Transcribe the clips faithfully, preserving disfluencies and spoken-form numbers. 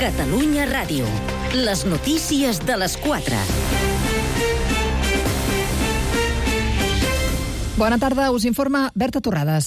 Catalunya Ràdio. Les notícies de les quatre. Bona tarda, us informa Berta Torrades.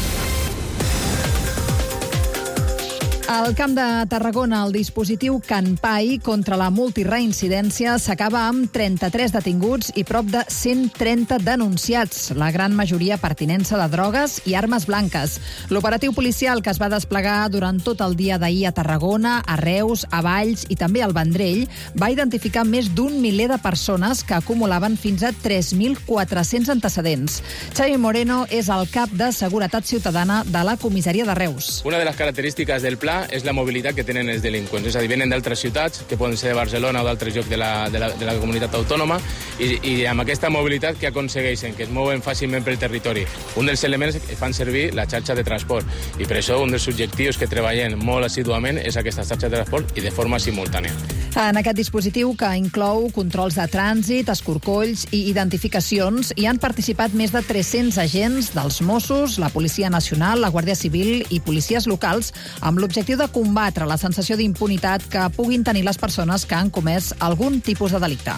Al Camp de Tarragona, el dispositiu CanPai contra la multireincidència s'acaba amb trenta-tres detinguts i prop de cent trenta denunciats, la gran majoria per tinença de drogues i armes blanques. L'operatiu policial que es va desplegar durant tot el dia d'ahir a Tarragona, a Reus, a Valls i també al Vendrell va identificar més d'un miler de persones que acumulaven fins a tres mil quatre-cents antecedents. Xavi Moreno és el cap de Seguretat Ciutadana de la comissaria de Reus. Una de les característiques del pla és la mobilitat que tenen els delinqüents. És a dir, venen d'altres ciutats, que poden ser de Barcelona o d'altres llocs de la, de la, de la comunitat autònoma, i, i amb aquesta mobilitat que aconsegueixen, que es mouen fàcilment pel territori. Un dels elements que fan servir la xarxa de transport, i per això un dels objectius que treballen molt assíduament és aquesta xarxa de transport i de forma simultània. En aquest dispositiu, que inclou controls de trànsit, escorcolls i identificacions, hi han participat més de tres-cents agents dels Mossos, la Policia Nacional, la Guàrdia Civil i policies locals, amb l'objectiu de combatre la sensació d'impunitat que puguin tenir les persones que han comès algun tipus de delicte.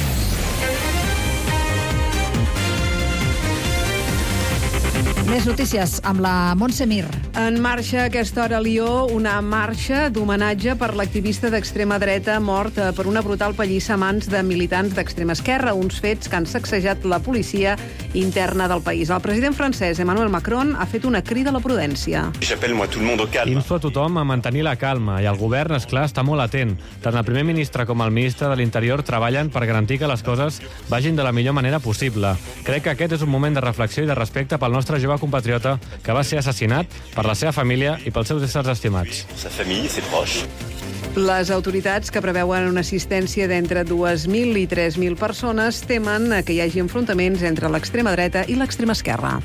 Més notícies amb la Montse Mir. En marxa a aquesta hora a Lió una marxa d'homenatge per l'activista d'extrema dreta mort per una brutal pallissa a mans de militants d'extrema esquerra, uns fets que han sacsejat la policia interna del país. El president francès Emmanuel Macron ha fet una crida a la prudència. Info a tothom a mantenir la calma i el govern, esclar, està molt atent. Tant el primer ministre com el ministre de l'Interior treballen per garantir que les coses vagin de la millor manera possible. Crec que aquest és un moment de reflexió i de respecte pel nostre jove compatriota que va ser assassinat, per la seva família i pels seus éssers estimats. Les autoritats, que preveuen una assistència d'entre dues mil i tres mil persones, temen que hi hagi enfrontaments entre l'extrema dreta i l'extrema esquerra.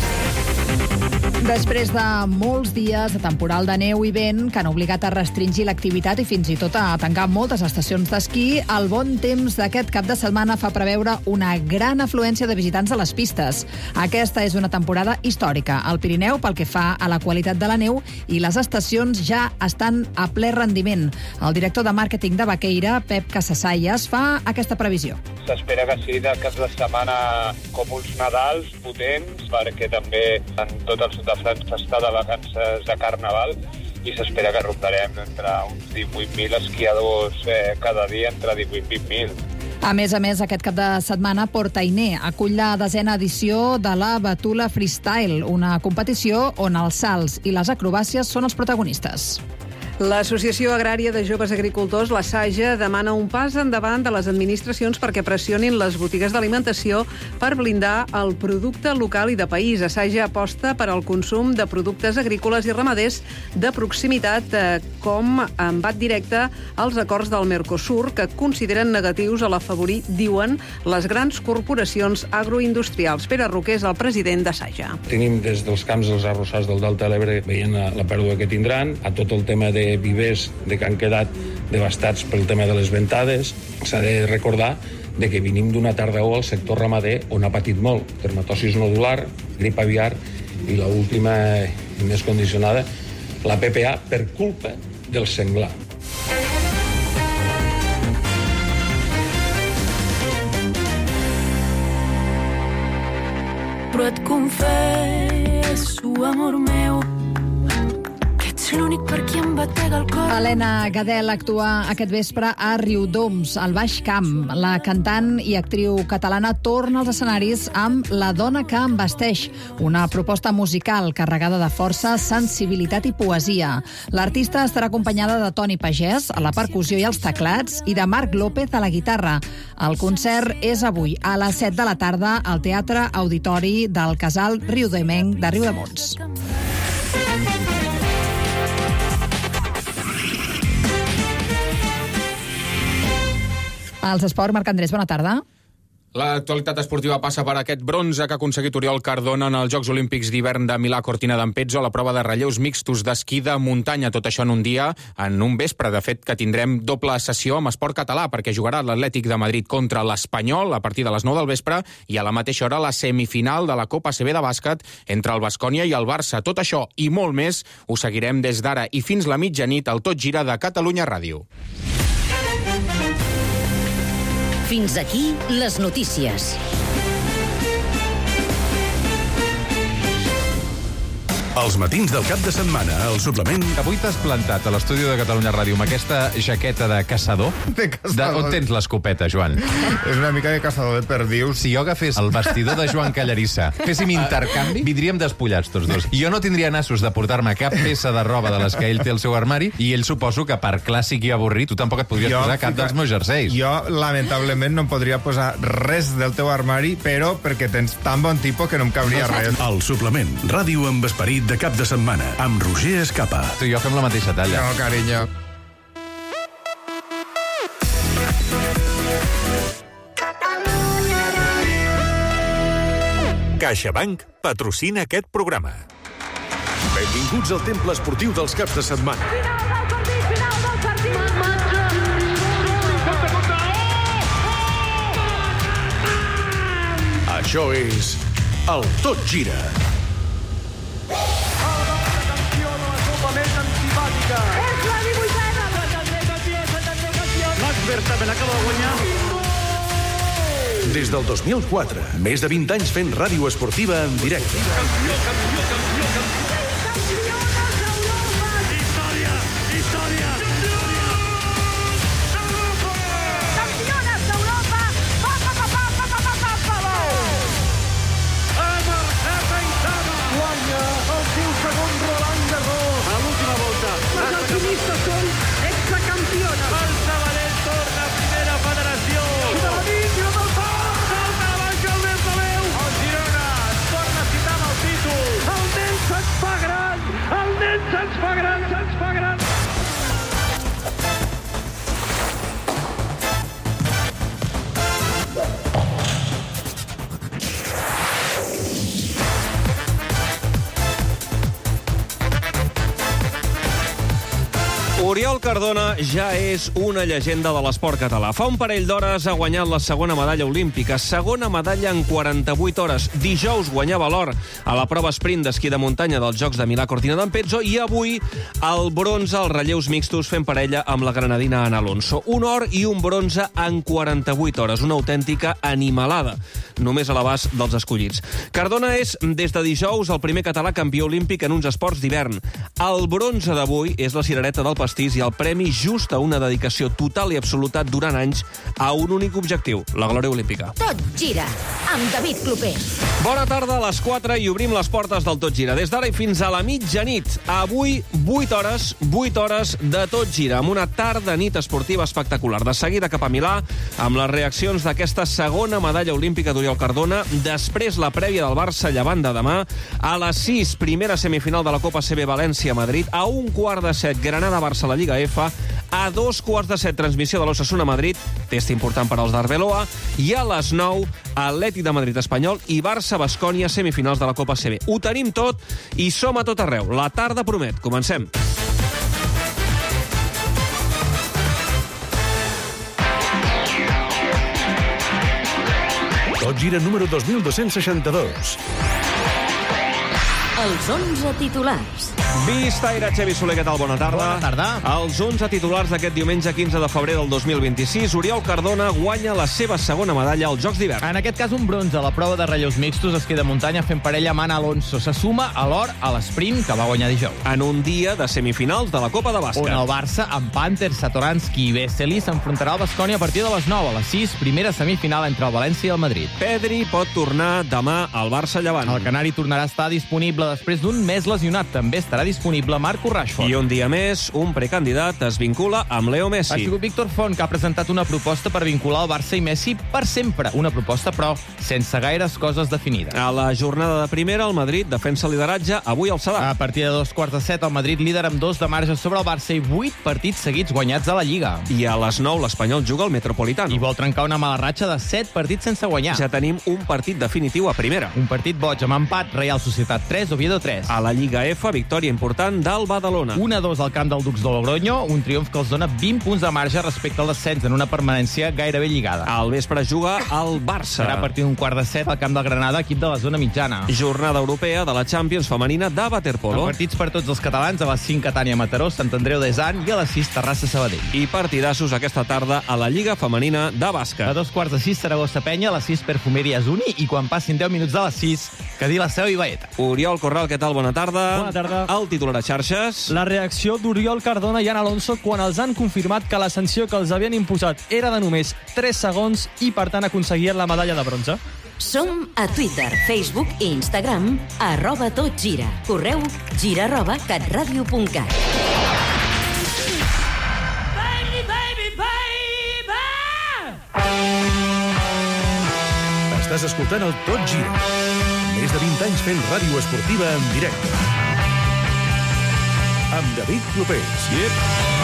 Després de molts dies de temporal de neu i vent que han obligat a restringir l'activitat i fins i tot a tancar moltes estacions d'esquí, el bon temps d'aquest cap de setmana fa preveure una gran afluència de visitants a les pistes. Aquesta és una temporada històrica al Pirineu pel que fa a la qualitat de la neu i les estacions ja estan a ple rendiment. El director de màrqueting de Baqueira, Pep Casasayas, fa aquesta previsió. S'espera que sigui de cap de setmana com uns Nadals potents, perquè també en tot el sud de França està de vacances de Carnaval i s'espera que rondarem entre uns divuit mil esquiadors eh, cada dia, entre divuit i vint mil. A més a més, aquest cap de setmana, Port-Ainé acull la desena edició de la Batula Freestyle, una competició on els salts i les acrobàcies són els protagonistes. L'Associació Agrària de Joves Agricultors, la SAJA, demana un pas endavant de les administracions perquè pressionin les botigues d'alimentació per blindar el producte local i de país. La SAJA aposta per al consum de productes agrícoles i ramaders de proximitat, eh, com embat directe als acords del Mercosur, que consideren negatius a l'afavorir, diuen, les grans corporacions agroindustrials. Pere Roquer és el president de SAJA. Tenim des dels camps dels arrossars del Delta de l'Ebre veient la, la pèrdua que tindran, a tot el tema de vivers de que han quedat devastats pel tema de les ventades. S'ha de recordar de que venim d'una tardor al sector ramader on ha patit molt. Dermatosis nodular, grip aviar i l'última i més condicionada, la P P A, per culpa del senglar. Però et confesso, amor meu, l'únic per qui em batega el cor. Helena Gadel actua aquest vespre a Riudoms, al Baix Camp. La cantant i actriu catalana torna als escenaris amb La dona que em vesteix, una proposta musical carregada de força, sensibilitat i poesia. L'artista estarà acompanyada de Toni Pagès a la percussió i els teclats i de Marc López a la guitarra. El concert és avui a les set de la tarda al Teatre Auditori del Casal Riudemenc de Riudemols. Els esports, Marc Andrés, bona tarda. L'actualitat esportiva passa per aquest bronze que ha aconseguit Oriol Cardona en els Jocs Olímpics d'hivern de Milà Cortina d'Ampezzo a la prova de relleus mixtos d'esquí de muntanya. Tot això en un dia, en un vespre. De fet, que tindrem doble sessió amb esport català, perquè jugarà l'Atlètic de Madrid contra l'Espanyol a partir de les nou del vespre i a la mateixa hora la semifinal de la Copa A C B de bàsquet entre el Baskonia i el Barça. Tot això i molt més ho seguirem des d'ara i fins la mitjanit al Tot Gira de Catalunya Ràdio. Fins aquí les notícies. Els matins del cap de setmana, el suplement... Avui t'has plantat a l'estudi de Catalunya Ràdio amb aquesta jaqueta de caçador. De caçador. De, on tens l'escopeta, Joan? És una mica de caçador de perdius. Si jo agafés el vestidor de Joan Callarissa, féssim intercanvi, vindríem despullats tots dos. I jo no tindria nassos de portar-me cap peça de roba de les que ell té al seu armari, i ell suposo que per clàssic i avorrit tu tampoc et podries jo, posar cap fica... dels meus jerseis. Jo, lamentablement, no em podria posar res del teu armari, però perquè tens tan bon tipus que no em cabria no, res. El suplement, ràdio amb esperit de cap de setmana, amb Roger Escapa. Tu i jo fem la mateixa talla. No, carinyo. CaixaBank patrocina aquest programa. Benvinguts al temple esportiu dels caps de setmana. Final del partit, final del partit! Això és el Tot Gira. És la divuitena! Max Verstappen acaba de guanyar. Des del dos mil quatre, més de vint anys fent ràdio esportiva en directe. Campió, campió, campió, campió! Campiones d'Europa! Història, història! Campiones d'Europa! Pa, pa, pa, pa, pa, pa, pa, pa, pa! Amargata Itama! Guanya el seu segon Roland Garros a l'última volta. Les alpinistes són extracampions. El Sabadell torna a primera federació. De la nit i del fort! Salta a la banca el Bernabéu. El Girona torna a citar amb el títol. El nen se'ns fa gran. El nen se'ns fa gran. Se'ns fa gran. Oriol Cardona ja és una llegenda de l'esport català. Fa un parell d'hores ha guanyat la segona medalla olímpica, segona medalla en quaranta-vuit hores. Dijous guanyava l'or a la prova sprint d'esquí de muntanya dels Jocs de Milà Cortina d'Ampezzo i avui el bronze als relleus mixtos fent parella amb la granadina Ana Alonso. Un or i un bronze en quaranta-vuit hores, una autèntica animalada, només a l'abast dels escollits. Cardona és, des de dijous, el primer català campió olímpic en uns esports d'hivern. El bronze d'avui és la cirereta del pastís i el premi just a una dedicació total i absoluta durant anys a un únic objectiu, la glòria olímpica. Tot gira amb David Clopés. Bona tarda, a les quatre i obrim les portes del Tot Gira. Des d'ara i fins a la mitjanit. Avui, vuit hores, vuit hores de Tot Gira, amb una tarda nit esportiva espectacular. De seguida cap a Milà, amb les reaccions d'aquesta segona medalla olímpica d'Oriol Cardona, després la prèvia del Barça Llevant de demà, a les sis, primera semifinal de la Copa A C B València-Madrid, a un quart de set, Granada-Barça a la Lliga F, a dos quarts de set, transmissió de l'Osasuna Madrid, test important per als d'Arbeloa, i a les nou, Atlètic de Madrid Espanyol i Barça-Bascònia, semifinals de la Copa C B. Ho tenim tot i som a tot arreu. La tarda promet. Comencem. Tot Gira número dos mil dos-cents seixanta-dos. Els onze titulars. Vistaire, Xevi Soler, què tal? Bona tarda. Bona tarda. Els onze titulars d'aquest diumenge quinze de febrer del dos mil vint-i-sis. Oriol Cardona guanya la seva segona medalla als Jocs d'hivern. En aquest cas, un bronze a la prova de relleus mixtos esquí de muntanya fent parella amb Ana Alonso. Se suma a l'or a l'esprint que va guanyar dijous. En un dia de semifinals de la Copa de Bàsquet. On el Barça, amb Panter, Satoranski i Vesely, s'enfrontarà al Baskonia a partir de les nou. A les sis, primera semifinal entre el València i el Madrid. Pedri pot tornar demà al Barça Llevant. El canari tornarà a estar disponible després d'un mes lesionat. També estarà disponible Marcus Rashford. I un dia més, un precandidat es vincula amb Leo Messi. Ha sigut Víctor Font, que ha presentat una proposta per vincular el Barça i Messi per sempre. Una proposta, però, sense gaires coses definides. A la jornada de primera, el Madrid defensa el lideratge avui al Sadar. A partir de dos quarts de set, el Madrid líder amb dos de marge sobre el Barça i vuit partits seguits guanyats a la Lliga. I a les nou, l'Espanyol juga al Metropolitano. I vol trencar una mala ratxa de set partits sense guanyar. Ja tenim un partit definitiu a primera. Un partit boig amb empat, Real Societat tres, Oviedo tres. A la Lliga F, victòria important del Badalona. un a dos al camp del Dux de Logroño, un triomf que els dona vint punts de marge respecte al descens en una permanència gairebé lligada. Al vespre juga el Barça. Serà a partir d'un quart de set al camp del Granada, equip de la zona mitjana. Jornada europea de la Champions femenina de waterpolo. Partits per tots els catalans, a les cinc Catània Mataró, Sant Andreu de Sant i a les sis Terrassa Sabadell. I partidassos aquesta tarda a la Lliga femenina de bàsquet. A dos quarts de sis Saragossa Penya, a les sis Perfumeries Uni i quan passin deu minuts de les sis, Cadí la Seu i Baeta. Oriol Corral, què tal? Bona tarda. Bona tarda. El titular a xarxes. La reacció d'Oriol Cardona i Ana Alonso quan els han confirmat que la sanció que els havien imposat era de només tres segons i, per tant, aconseguien la medalla de bronze. Som a Twitter, Facebook i Instagram, arroba tot gira. Correu gira arroba catradio punt cat. Baby, baby, baby! Estàs escoltant el Tot Gira. Més de vint anys fent ràdio esportiva en directe. Amb David Clopés. Yep.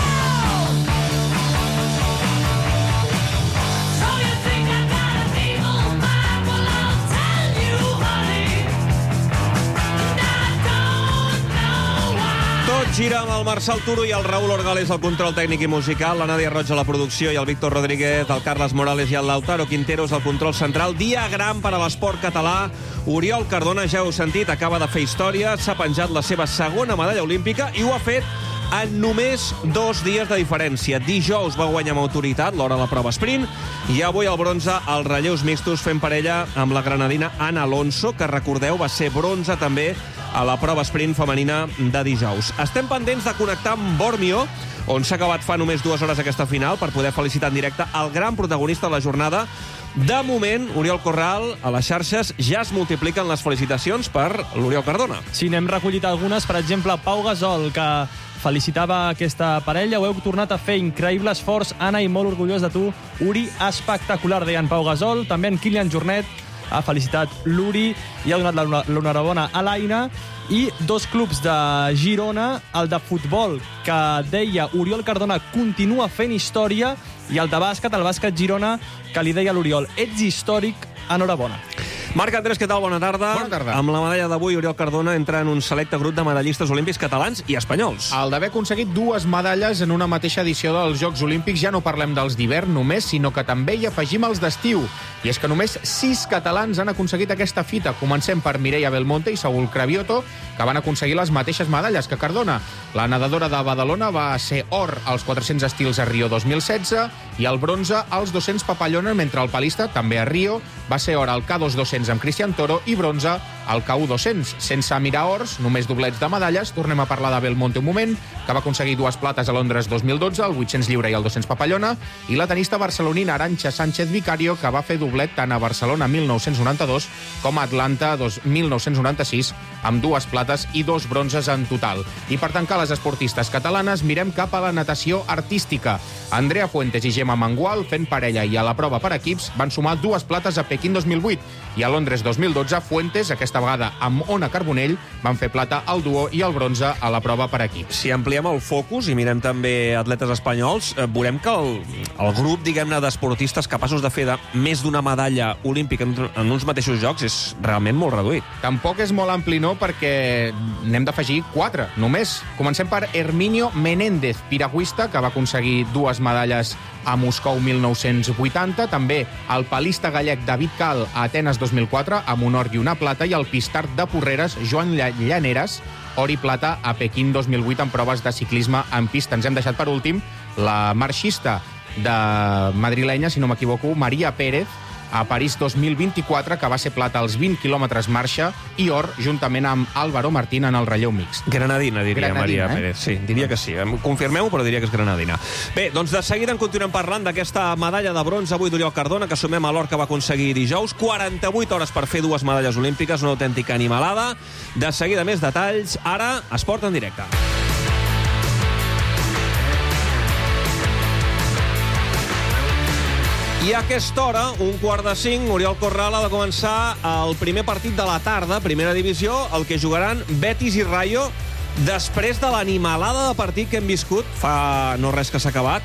Gira amb el Marçal Turo i el Raül Orgales al control tècnic i musical, la Nàdia Roig a la producció i el Víctor Rodríguez, el Carles Morales i el Lautaro Quinteros al control central. Dia gran per a l'esport català. Oriol Cardona, ja heu sentit, acaba de fer història, s'ha penjat la seva segona medalla olímpica i ho ha fet en només dos dies de diferència. Dijous va guanyar amb autoritat l'hora de la prova sprint i avui el bronze als relleus mixtos fent parella amb la granadina Ana Alonso, que recordeu va ser bronze també a la prova sprint femenina de dijous. Estem pendents de connectar amb Bormio, on s'ha acabat fa només dues hores aquesta final, per poder felicitar en directe el gran protagonista de la jornada. De moment, Oriol Corral, a les xarxes ja es multipliquen les felicitacions per l'Oriol Cardona. Sí, n'hem recollit algunes, per exemple, Pau Gasol, que felicitava aquesta parella. Ho heu tornat a fer, increïble esforç, Anna, i molt orgullós de tu. Uri, espectacular, deien Pau Gasol. També en Kilian Jornet ha felicitat l'Uri i ha donat l'enhorabona a l'Aina. I dos clubs de Girona, el de futbol, que deia Oriol Cardona continua fent història, i el de bàsquet, el bàsquet Girona, que li deia a l'Oriol, ets històric, enhorabona. Marc Andrés, què tal? Bona tarda. Bona tarda. Amb la medalla d'avui, Oriol Cardona entra en un selecte grup de medallistes olímpics catalans i espanyols. El d'haver aconseguit dues medalles en una mateixa edició dels Jocs Olímpics, ja no parlem dels d'hivern només, sinó que també hi afegim els d'estiu. I és que només sis catalans han aconseguit aquesta fita. Comencem per Mireia Belmonte i Saúl Cravioto, que van aconseguir les mateixes medalles que Cardona. La nedadora de Badalona va ser or als quatre-cents estils a Rio dos mil setze i el bronze als dos-cents papallona, mentre el palista, també a Rio, va ser or al K dos dos-cents amb Cristian Toro i bronze al K u dos-cents. Sense mirar ors, només doblets de medalles, tornem a parlar de Belmonte un moment, que va aconseguir dues plates a Londres dos mil dotze, el vuit-cents lliure i el dos-cents papallona, i la tenista barcelonina Arantxa Sánchez Vicario, que va fer doblet tant a Barcelona mil nou-cents noranta-dos com a Atlanta mil nou-cents noranta-sis, amb dues plates i dos bronzes en total. I per tancar les esportistes catalanes, mirem cap a la natació artística. Andrea Fuentes i Gemma Mangual, fent parella i a la prova per equips, van sumar dues plates a Pequín dos mil vuit, i a Londres dos mil dotze, Fuentes, aquesta vegada amb Ona Carbonell, van fer plata al duo i el bronze a la prova per equips. Si ampliem el focus i mirem també atletes espanyols, eh, veurem que el, el grup, diguem-ne, d'esportistes capaços de fer de més d'una medalla olímpica en, en uns mateixos jocs és realment molt reduït. Tampoc és molt ampli, no, perquè n'hem d'afegir quatre, només. Comencem per Herminio Menéndez, piragüista, que va aconseguir dues medalles a Moscou mil nou-cents vuitanta, també el palista gallec David Cal a Atenes dos mil quatre, amb un or i una plata, i el pistart de Porreres Joan Llaneres, or i plata a Pequín dos mil vuit en proves de ciclisme en pista. Ens hem deixat per últim la marxista de madrilenya, si no m'equivoco, Maria Pérez, a París dos mil vint-i-quatre, que va ser plata als vint quilòmetres marxa, i or juntament amb Álvaro Martín en el relleu mixt. Granadina, diria Granadina, Maria eh? Pérez. Sí, diria que sí. Confirmeu, però diria que és granadina. Bé, doncs de seguida en continuem parlant d'aquesta medalla de bronze avui d'Oriol Cardona, que sumem a l'or que va aconseguir dijous. quaranta-vuit hores per fer dues medalles olímpiques, una autèntica animalada. De seguida més detalls. Ara, Esport en directe. I a aquesta hora, un quart de cinc, Oriol Corral ha de començar el primer partit de la tarda, primera divisió, el que jugaran Betis i Rayo, després de l'animalada de partit que hem viscut, fa no res que s'ha acabat,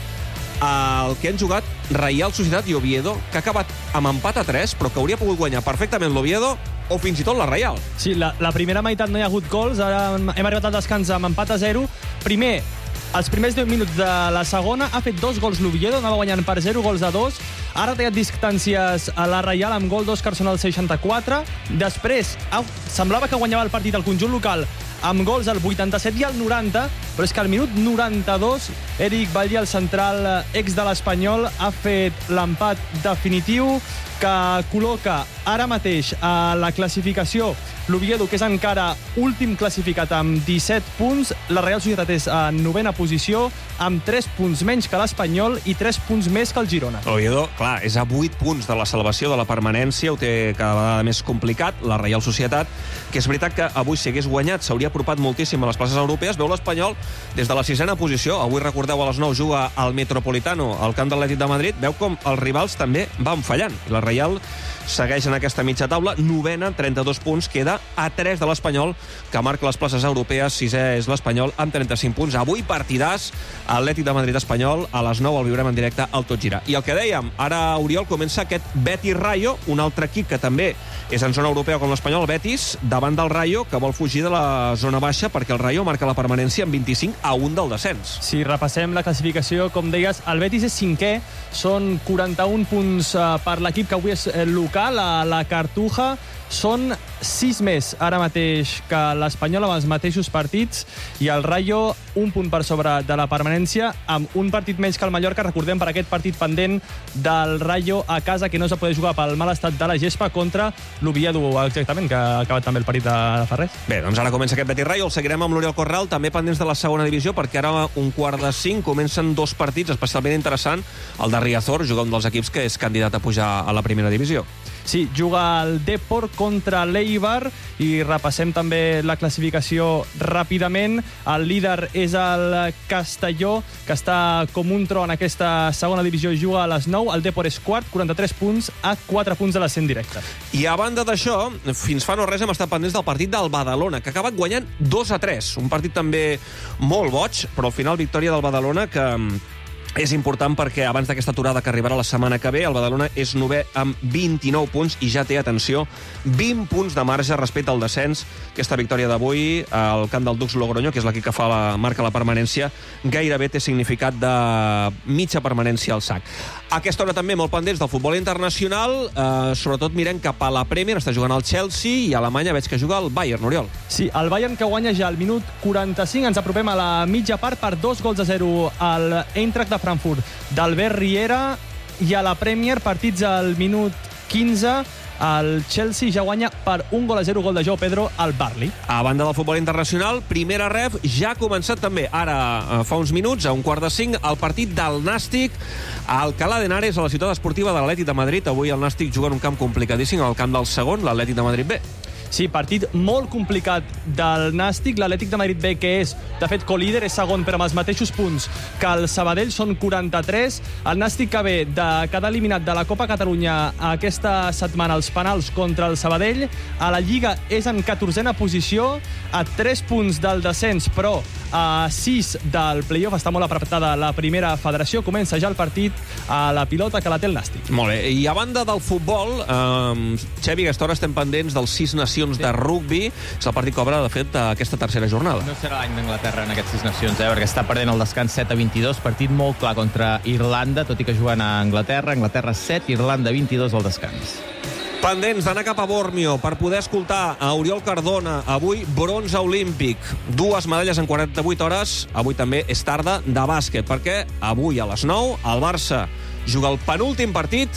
el que han jugat Reial Societat i Oviedo, que ha acabat amb empat a tres, però que hauria pogut guanyar perfectament l'Oviedo o fins i tot la Reial. Sí, la, la primera meitat no hi ha hagut gols, ara hem arribat al descans amb empat a zero. Primer, els primers deu minuts de la segona ha fet dos gols l'Oviedo, anava guanyant per zero gols a dos. Ara ha tallat distàncies a la Reial amb gol d'Òscar Son al seixanta-quatre. Després, au, semblava que guanyava el partit al conjunt local amb gols al vuitanta-set i al noranta, però és que al minut noranta-dos Eric Batlle, el central ex de l'Espanyol, ha fet l'empat definitiu que col·loca ara mateix a la classificació l'Oviedo, que és encara últim classificat amb disset punts. La Real Societat és en novena posició amb tres punts menys que l'Espanyol i tres punts més que el Girona. L'Oviedo, clar, és a vuit punts de la salvació de la permanència, ho té cada vegada més complicat. La Real Societat, que és veritat que avui si hagués guanyat s'hauria apropat moltíssim a les places europees. Veu l'Espanyol des de la sisena posició. Avui, recordeu, a les nou juga al Metropolitano, al camp de l'Atlètic de Madrid. Veu com els rivals també van fallant. I la Real segueix en aquesta mitja taula, novena, trenta-dos punts, queda a tres de l'Espanyol, que marca les places europees. Sisè és l'Espanyol amb trenta-cinc punts. Avui partidàs, Atlètic de Madrid-Espanyol, a les nou el viurem en directe al Tot Gira. I el que dèiem, ara, Oriol, comença aquest Betis-Rayo, un altre equip que també és en zona europea com l'Espanyol, el Betis, davant del Rayo, que vol fugir de la zona baixa, perquè el Rayo marca la permanència amb vint-i-cinc a un del descens. Si repassem la classificació, com deies, el Betis és cinquè, són quaranta-un punts per l'equip que avui és local, a la Cartuja. Són sis més ara mateix que l'Espanyol amb els mateixos partits, i el Rayo un punt per sobre de la permanència, amb un partit menys que el Mallorca. Recordem, per aquest partit pendent del Rayo a casa, que no s'ha pogut jugar pel mal estat de la gespa, contra l'Oviedo, exactament, que ha acabat també el partit de Ferrer. Bé, doncs ara comença aquest Betis-Rayo, el seguirem amb l'Oriol Corral, també pendents de la segona divisió, perquè ara un quart de cinc comencen dos partits especialment interessant. El de Riazor juga un dels equips que és candidat a pujar a la primera divisió. Sí, juga el Depor contra l'Eibar, i repassem també la classificació ràpidament. El líder és el Castelló, que està com un tro en aquesta segona divisió, juga a les nou. El Depor és quart, quaranta-tres punts, a quatre punts de l'ascens directe. I a banda d'això, fins fa no res hem estat pendents del partit del Badalona, que ha acabat guanyant dos a tres. Un partit també molt boig, però al final victòria del Badalona, que és important perquè abans d'aquesta aturada que arribarà la setmana que ve, el Badalona és novè amb vint-i-nou punts i ja té, atenció, vint punts de marge respecte al descens. Aquesta victòria d'avui al camp del Dux Logroño, que és l'equip que fa la, marca la permanència, gairebé té significat de mitja permanència al sac. A aquesta hora també molt pendents del futbol internacional, eh, sobretot mirem cap a la Premier, està jugant el Chelsea, i a Alemanya veig que juga el Bayern, Oriol. Sí, el Bayern, que guanya ja al minut quaranta-cinc, ens apropem a la mitja part per dos gols a zero al Eintracht de Frankfurt d'Albert Riera. I a la Premier, partits al minut quinze, el Chelsea ja guanya per un gol a zero, gol de Joao Pedro al Burnley. A banda del futbol internacional, primera ref ja ha començat també, ara fa uns minuts, a un quart de cinc, el partit del Nàstic a Alcalá de Henares, a la ciutat esportiva de l'Atlètic de Madrid. Avui el Nàstic juga en un camp complicadíssim, al camp del segon, l'Atlètic de Madrid B. Sí, partit molt complicat del Nàstic. L'Atlètic de Madrid B, que és, de fet, co-líder, és segon, però amb els mateixos punts que el Sabadell, són quaranta-tres. El Nàstic, que ve de quedar eliminat de la Copa Catalunya aquesta setmana als penals contra el Sabadell, a la Lliga és en catorzena posició, a tres punts del descens, però a sis del play-off. Està molt apretada la primera federació. Comença ja el partit a la pilota, que la té el Nàstic. Molt bé. I a banda del futbol, eh, Xevi, aquesta hora estem pendents dels sis nacions de rugby. És el partit que obre, de fet, aquesta tercera jornada. No serà l'any d'Anglaterra en aquestes sis nacions, eh? perquè està perdent el descans set a vint-i-dos, partit molt clar contra Irlanda, tot i que juguen a Anglaterra. Anglaterra set, Irlanda vint-i-dos al descans. Pendents d'anar cap a Bormio per poder escoltar a Oriol Cardona. Avui bronze olímpic, dues medalles en quaranta-vuit hores. Avui també és tarda de bàsquet, perquè avui a les nou el Barça juga el penúltim partit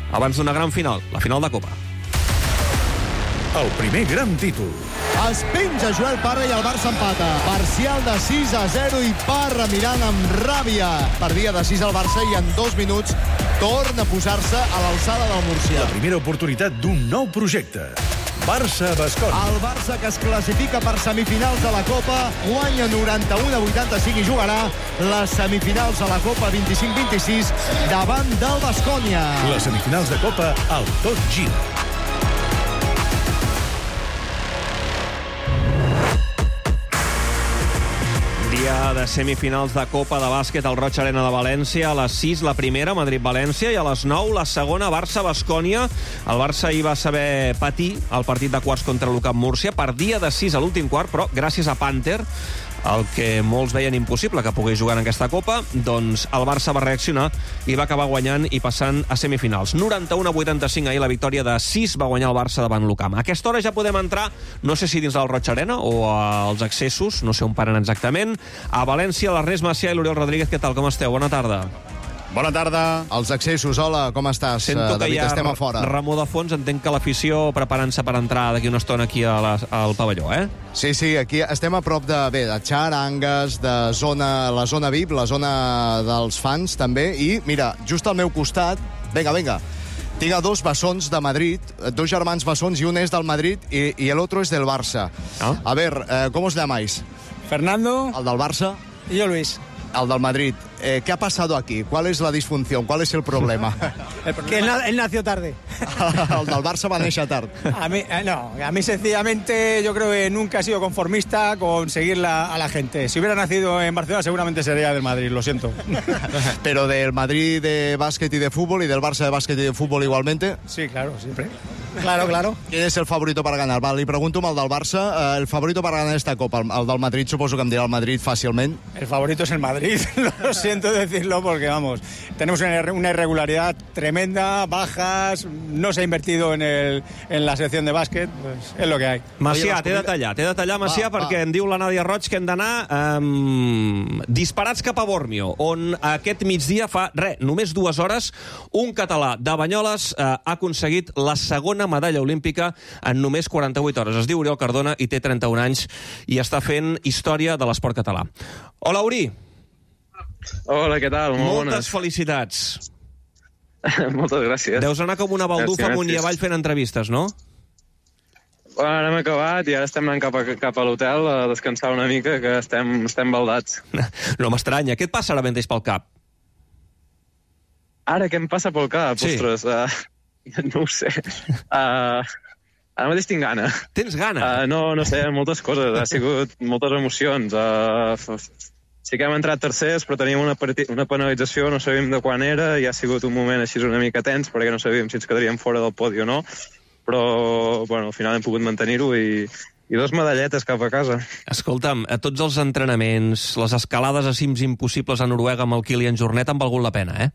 abans d'una gran final, la final de Copa. El primer gran títol. Es penja Joel Parra i el Barça empata. Parcial de sis a zero i Parra mirant amb ràbia. Perdia de sis al Barça i en dos minuts torna a posar-se a l'alçada del Murcià. La primera oportunitat d'un nou projecte. Barça-Bascònia. El Barça, que es classifica per semifinals de la Copa, guanya noranta-u a vuitanta-cinc i jugarà les semifinals de la Copa vint-i-cinc vint-i-sis davant del Bascònia. Les semifinals de Copa al Tot Gira. Dia de semifinals de Copa de bàsquet al Roig Arena de València. A les sis la primera, Madrid-València, i a les nou la segona, Barça-Bascònia. El Barça hi va saber patir el partit de quarts contra l'U C A M Múrcia. Perdia de sis a l'últim quart, però gràcies a Panther, el que molts veien impossible que pogués jugar en aquesta Copa, doncs el Barça va reaccionar i va acabar guanyant i passant a semifinals. noranta-u a vuitanta-cinc ahir, la victòria de sis va guanyar el Barça davant l'U C A M. A aquesta hora ja podem entrar, no sé si dins del Roig Arena o als accessos, no sé on paren exactament. A València, l'Ernest Macià i l'Oriol Rodríguez. Què tal, com esteu? Bona tarda. Bona tarda. Els accessos, hola, com estàs? Sento que David, hi ha estem a fora. remor de fons, entenc que l'afició preparant-se per entrar d'aquí una estona aquí a la, al pavelló, eh? Sí, sí, aquí estem a prop de, bé, de Xarangues, de zona, la zona V I P, la zona dels fans, també, i, mira, just al meu costat, vinga, vinga, tinc a dos bessons de Madrid, dos germans bessons, i un és del Madrid i, i el otro és del Barça. ¿Ah? A ver, eh, ¿cómo os llamáis? Fernando. El del Barça. Y yo, Luis. El del Madrid. Eh, ¿Qué ha pasado aquí? ¿Cuál es la disfunción? ¿Cuál es el problema? el problema... Que él, na él nació tarde. El del Barça va néixer tard. A mí, eh, no, a mí sencillamente yo creo que nunca he sido conformista con seguir la, a la gente. Si hubiera nacido en Barcelona seguramente sería del Madrid, lo siento. Pero del Madrid de básquet y de fútbol y del Barça de básquet y de fútbol igualmente. Sí, claro, siempre. Claro, claro. ¿Quién es el favorito para ganar? Vale, li pregunto amb el del Barça. Eh, el favorito para ganar esta Copa. El, el del Madrid suposo que em dirà el Madrid fàcilment. El favorito es el Madrid, lo siento decirlo porque, vamos, tenemos una, una irregularidad tremenda, bajas, no se ha invertido en, el, en la sección de bàsquet, pues es lo que hay. Macià, t'he de tallar, t'he de tallar, Macià, va, perquè va. Em diu la Nàdia Roig que hem d'anar um, disparats cap a Bormio, on aquest migdia fa, res, només dues hores, un català de Banyoles uh, ha aconseguit la segona medalla olímpica en només quaranta-vuit hores. Es diu Oriol Cardona i té trenta-un anys i està fent història de l'esport català. Hola, Uri. Hola, què tal? Molt Moltes bones. felicitats. Moltes gràcies. Deus anar com una baldufa gràcies, amunt i avall fent entrevistes, no? Bueno, ara hem acabat i ara estem anant cap a, cap a l'hotel a descansar una mica, que estem, estem baldats. No m'estranya. Què et passa ara mentre pel cap? Ara, què em passa pel cap? Sí. Ostres, uh, no ho sé. Uh, ara mateix tinc gana. Tens gana? Uh, no, no sé, moltes coses. Ha sigut moltes emocions. Uh, sí que hem entrat tercers, però teníem una, una penalització, no sabíem de quan era, i ha sigut un moment així una mica tens, perquè no sabíem si ens quedaríem fora del podi o no, però bueno, al final hem pogut mantenir-ho i, i dos medalletes cap a casa. Escolta'm, a tots els entrenaments, les escalades a cims impossibles a Noruega amb el Kilian Jornet han valgut la pena, eh?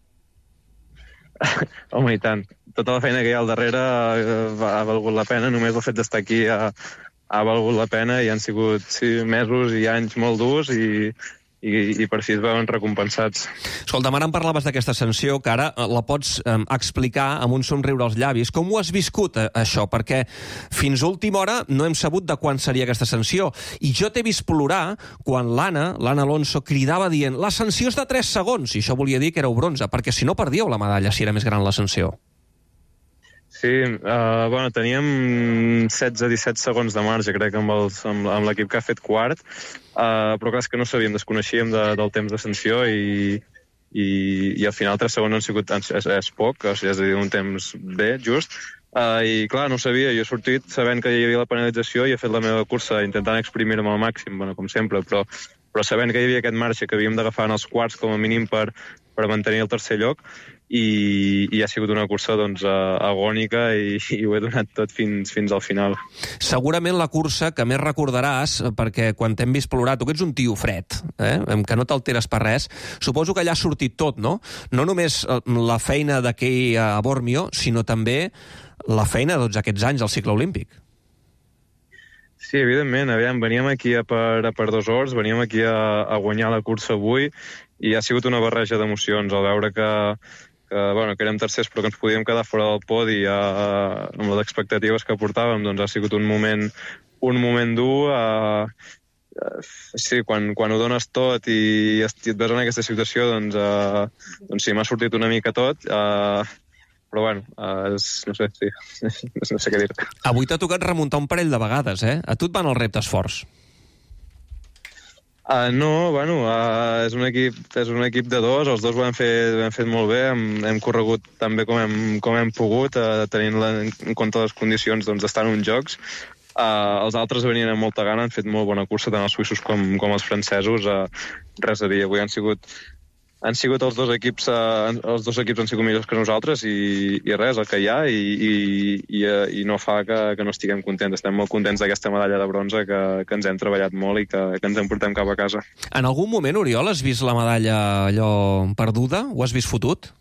Home, i tant. Tota la feina que hi ha al darrere ha valgut la pena, només el fet d'estar aquí ha, ha valgut la pena, i han sigut sí, mesos i anys molt durs i, i, i per fi es veuen recompensats. Escolta, ara em parlaves d'aquesta sanció, que ara la pots eh, explicar amb un somriure als llavis. Com ho has viscut, eh, això? Perquè fins a última hora no hem sabut de quan seria aquesta sanció. I jo t'he vist plorar quan l'Anna, l'Anna Alonso, cridava dient la sanció és de tres segons, i això volia dir que éreu bronze, perquè si no perdíeu la medalla si era més gran la sanció. Sí, uh, bueno, teníem setze a disset segons de marge, crec, amb, els, amb, amb l'equip que ha fet quart, uh, però clar, és que no sabíem, desconeixíem de, del temps de sanció i, i, i al final tres segons han sigut, és, és poc, o sigui, és a dir, un temps bé, just, uh, i clar, no ho sabia, jo he sortit sabent que hi havia la penalització i he fet la meva cursa intentant exprimir-me al màxim, bueno, com sempre, però, però sabent que hi havia aquest marge que havíem d'agafar en els quarts com a mínim per, per mantenir el tercer lloc, i, i ha sigut una cursa doncs, agònica i, i ho he donat tot fins, fins al final. Segurament la cursa que més recordaràs, perquè quan t'hem vist plorar, tu que ets un tio fred, eh? que no t'alteres per res, suposo que allà ha sortit tot, no? No només la feina d'aquí a Bormio, sinó també la feina de tots aquests anys al cicle olímpic. Sí, evidentment. Aviam, veníem aquí a per, a per dos hores, veníem aquí a, a guanyar la cursa avui i ha sigut una barreja d'emocions al veure que que, bueno, que érem tercers però que ens podíem quedar fora del podi uh, amb les expectatives que portàvem, doncs ha sigut un moment, un moment dur. Uh, uh, sí, quan, quan ho dones tot i et ves en aquesta situació, doncs, uh, doncs sí, m'ha sortit una mica tot. Uh, Però, bueno, uh, és, no sé, sí, no sé què dir-te. Avui t'ha tocat remuntar un parell de vegades, eh? A tu et van els reptes forts. Uh, no, bueno, uh, és, un equip, és un equip de dos, els dos ho hem fet, ho hem fet molt bé, hem, hem corregut tan bé com hem, com hem pogut, uh, tenint la, en compte les condicions doncs, d'estar en uns jocs. Uh, els altres venien amb molta gana, han fet molt bona cursa, tant els suïssos com, com els francesos. Uh, res a dir, avui han sigut... Han sigut els dos equips, eh, els dos equips han sigut millors que nosaltres i, i res, el que hi ha, i, i, i, i no fa que, que no estiguem contents. Estem molt contents d'aquesta medalla de bronze que, que ens hem treballat molt i que, que ens en portem cap a casa. En algun moment, Oriol, has vist la medalla allò perduda? Ho has vist fotut?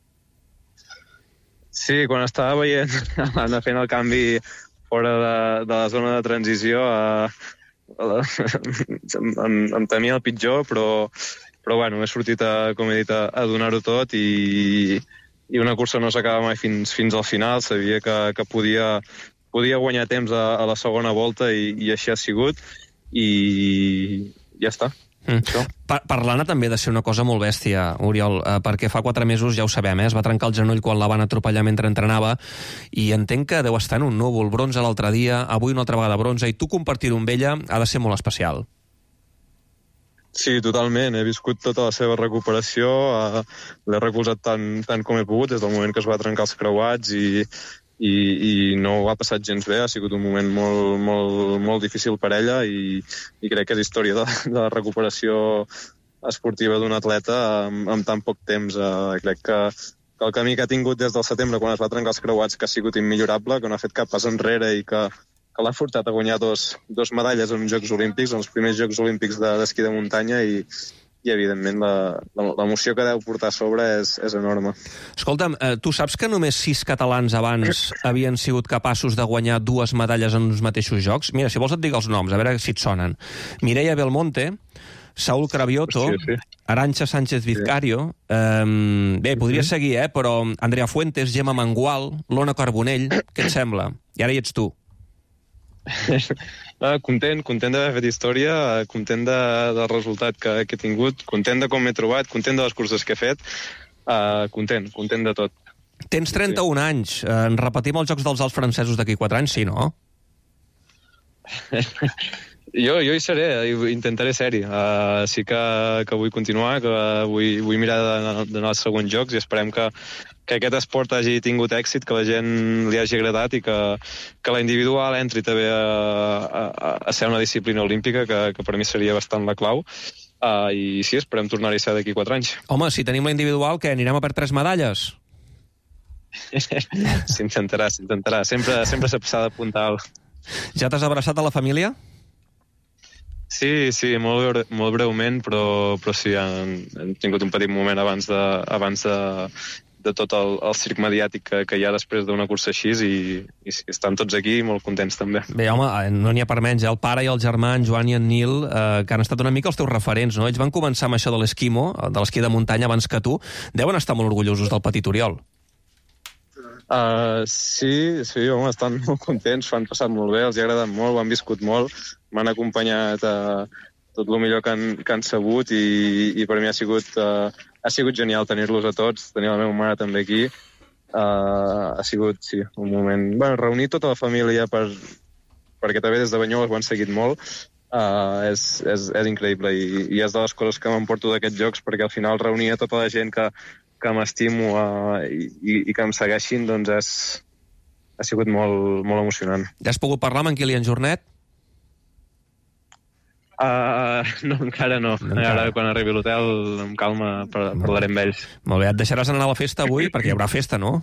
Sí, quan estava veient, anar fent el canvi fora de, de la zona de transició, eh, em, em temia el pitjor, però... Però, bueno, he sortit, a, com he dit, a, a donar-ho tot i, i una cursa no s'acaba mai fins, fins al final. Sabia que, que podia, podia guanyar temps a, a la segona volta i, i així ha sigut i ja està. Mm. Per, per l'Anna també ha de ser una cosa molt bèstia, Oriol, eh, perquè fa quatre mesos, ja ho sabem, eh, es va trencar el genoll quan la van atropellar mentre entrenava i entenc que deu estar en un núvol. Bronze l'altre dia, avui una altra vegada bronze, i tu compartir-ho amb ella ha de ser molt especial. Sí, totalment. He viscut tota la seva recuperació, uh, l'he recolzat tant, tant com he pogut des del moment que es va trencar els creuats i, i, i no ho ha passat gens bé. Ha sigut un moment molt, molt, molt difícil per ella i, i crec que és història de, de la recuperació esportiva d'un atleta amb, amb tan poc temps. Uh, crec que, que el camí que ha tingut des del setembre quan es va trencar els creuats que ha sigut immillorable, que no ha fet cap pas enrere i que que l'ha portat a guanyar dos, dos medalles en Jocs Olímpics, en els primers Jocs Olímpics d'esquí de, de muntanya i, i evidentment, l'emoció que deu portar a sobre és, és enorme. Escolta'm, eh, tu saps que només sis catalans abans havien sigut capaços de guanyar dues medalles en uns mateixos jocs? Mira, si vols et dic els noms, a veure si et sonen. Mireia Belmonte, Saúl Cravioto, sí, sí. Arantxa Sánchez Vizcario, sí. eh, bé, podria sí. seguir, eh, però Andrea Fuentes, Gemma Mangual, Lona Carbonell, què et sembla? I ara hi ets tu. Uh, content, content d'haver fet història, uh, content de, del resultat que, que he tingut, content de com m'he trobat, content de les curses que he fet, uh, content, content de tot. Tens trenta-un sí. anys, uh, en repetim els Jocs dels Alps francesos d'aquí quatre anys, sí, no? jo, jo hi seré, intentaré ser-hi. Uh, sí que, que vull continuar, que vull, vull mirar d'anar als següents Jocs i esperem que que aquest esport hagi tingut èxit, que la gent li hagi agradat i que, que la individual entri també a, a, a ser una disciplina olímpica, que, que per mi seria bastant la clau. Uh, I sí, esperem tornar-hi a ser d'aquí quatre anys. Home, si tenim la individual, què, anirem a per tres medalles? S'intentarà, s'intentarà. Sempre, sempre s'ha d'apuntar alt. Ja t'has abraçat a la família? Sí, sí, molt, breu, molt breument, però, però sí, hem, hem tingut un petit moment abans de, abans de, de tot el, el circ mediàtic que, que hi ha després d'una cursa així i, i sí, estan tots aquí molt contents també. Bé, home, no n'hi ha per menys, eh? El pare i el germà, en Joan i en Nil, eh, que han estat una mica els teus referents, no? Ells van començar amb això de l'esquimo, de l'esquí de muntanya abans que tu. Deuen estar molt orgullosos del petit Oriol. Uh, sí, sí, home, estan molt contents, s'ho han passat molt bé, els ha agradat molt, ho han viscut molt, m'han acompanyat a tot el millor que han, que han sabut i, i per mi ha sigut, uh, ha sigut genial tenir-los a tots, tenir la meva mare també aquí. Uh, ha sigut, sí, un moment... Bueno, reunir tota la família per, perquè també des de Banyoles ho han seguit molt, uh, és, és, és increïble i, i és de les coses que m'emporto d'aquests jocs perquè al final reunir a tota la gent que, que m'estimo uh, i, i que em segueixin, doncs és, ha sigut molt, molt emocionant. Ja has pogut parlar amb en Kilian Jornet? Uh, no, encara no. Encara. Ara, quan arribi a l'hotel, amb calma, parlaré amb ells. Molt bé, et deixaràs anar a la festa avui? Perquè hi haurà festa, no?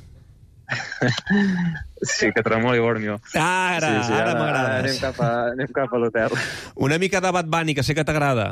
Sí, que tremoli Bormio. Ara, sí, sí, ara, ara m'agrades. Anem cap a, anem cap a l'hotel. Una mica de Bad Bunny, que sé que t'agrada.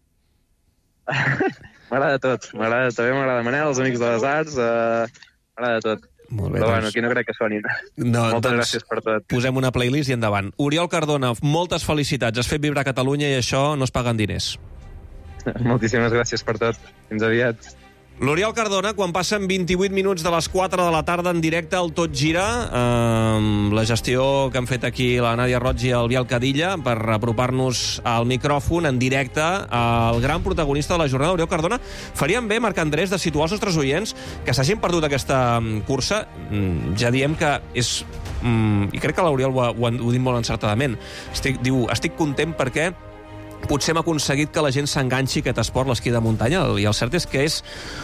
M'agrada tot. M'agrada, també m'agrada Manel, els Amics de les Arts, uh, m'agrada tot. Molt bé, però doncs... bueno, aquí no crec que sonin. No, moltes doncs gràcies per tot. Posem una playlist i endavant. Oriol Cardona, moltes felicitats. Has fet vibrar Catalunya i això no es paga en diners. Moltíssimes gràcies per tot. Fins aviat. L'Oriol Cardona, quan passen vint-i-vuit minuts de les quatre de la tarda en directe al Tot Gira, amb la gestió que han fet aquí la Nàdia Roig i el Biel Cadilla per apropar-nos al micròfon en directe al gran protagonista de la jornada, Oriol Cardona, faríem bé, Marc Andrés, de situar els nostres oients que s'hagin perdut aquesta cursa. Ja diem que és... I crec que l'Oriol ho, ho, ho dit molt encertadament. Estic, diu, estic content perquè potser hem aconseguit que la gent s'enganxi aquest esport, l'esquí de muntanya, i el cert és que és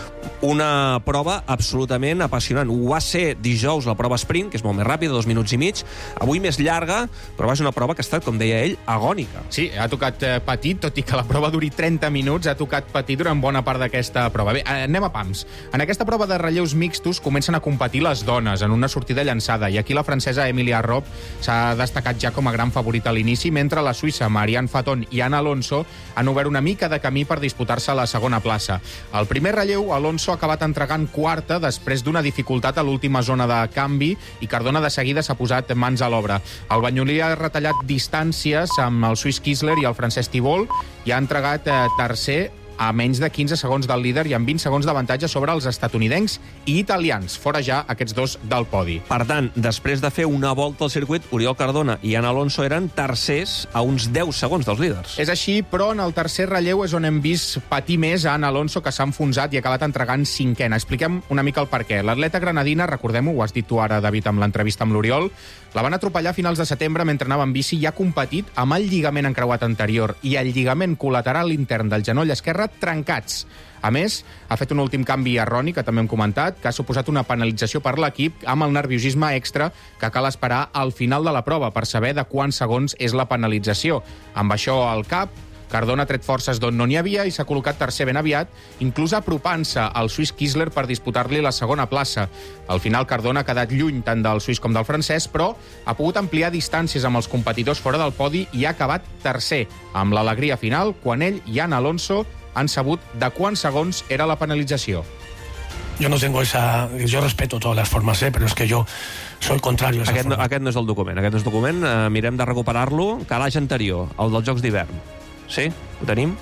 una prova absolutament apassionant. Ho va ser dijous la prova sprint, que és molt més ràpida, dos minuts i mig, avui més llarga, però va ser una prova que ha estat, com deia ell, agònica. Sí, ha tocat eh, patir, tot i que la prova duri trenta minuts, ha tocat patir durant bona part d'aquesta prova. Bé, anem a pams. En aquesta prova de relleus mixtos comencen a competir les dones en una sortida llançada, i aquí la francesa Emilia Robb s'ha destacat ja com a gran favorita a l'inici, mentre la suïssa Marianne Faton i Anna Alonso han obert una mica de camí per disputar-se la segona plaça. El primer relleu, Alonso ha acabat entregant quarta després d'una dificultat a l'última zona de canvi, i Cardona de seguida s'ha posat mans a l'obra. El banyolí ha retallat distàncies amb el suís Kissler i el francès Thibault i ha entregat eh, tercer a menys de quinze segons del líder i amb vint segons d'avantatge sobre els estatunidencs i italians, fora ja aquests dos del podi. Per tant, després de fer una volta al circuit, Oriol Cardona i Anna Alonso eren tercers a uns deu segons dels líders. És així, però en el tercer relleu és on hem vist patir més a Anna Alonso, que s'ha enfonsat i ha acabat entregant cinquena. Expliquem una mica el perquè. L'atleta granadina, recordem-ho, ho has dit tu ara, David, amb l'entrevista amb l'Oriol, la van atropellar a finals de setembre mentre anava en bici i ha competit amb el lligament encreuat anterior i el lligament col·lateral intern del genoll esquerre trencats. A més, ha fet un últim canvi erroni, que també hem comentat, que ha suposat una penalització per l'equip amb el nerviosisme extra que cal esperar al final de la prova per saber de quants segons és la penalització. Amb això al cap, Cardona ha tret forces d'on no n'hi havia i s'ha col·locat tercer ben aviat, inclús apropant-se al suís Kissler per disputar-li la segona plaça. Al final, Cardona ha quedat lluny tant del suís com del francès, però ha pogut ampliar distàncies amb els competidors fora del podi i ha acabat tercer, amb l'alegria final, quan ell i Anna Alonso han sabut de quants segons era la penalització. Yo no tengo esa... Yo respeto todas las formas, ¿eh? Pero es que yo soy contrario a esa aquest forma. No, aquest no és el document. Aquest no és el document. Eh, mirem de recuperar-lo. Calaix anterior, el dels Jocs d'hivern. Sí? Ho tenim?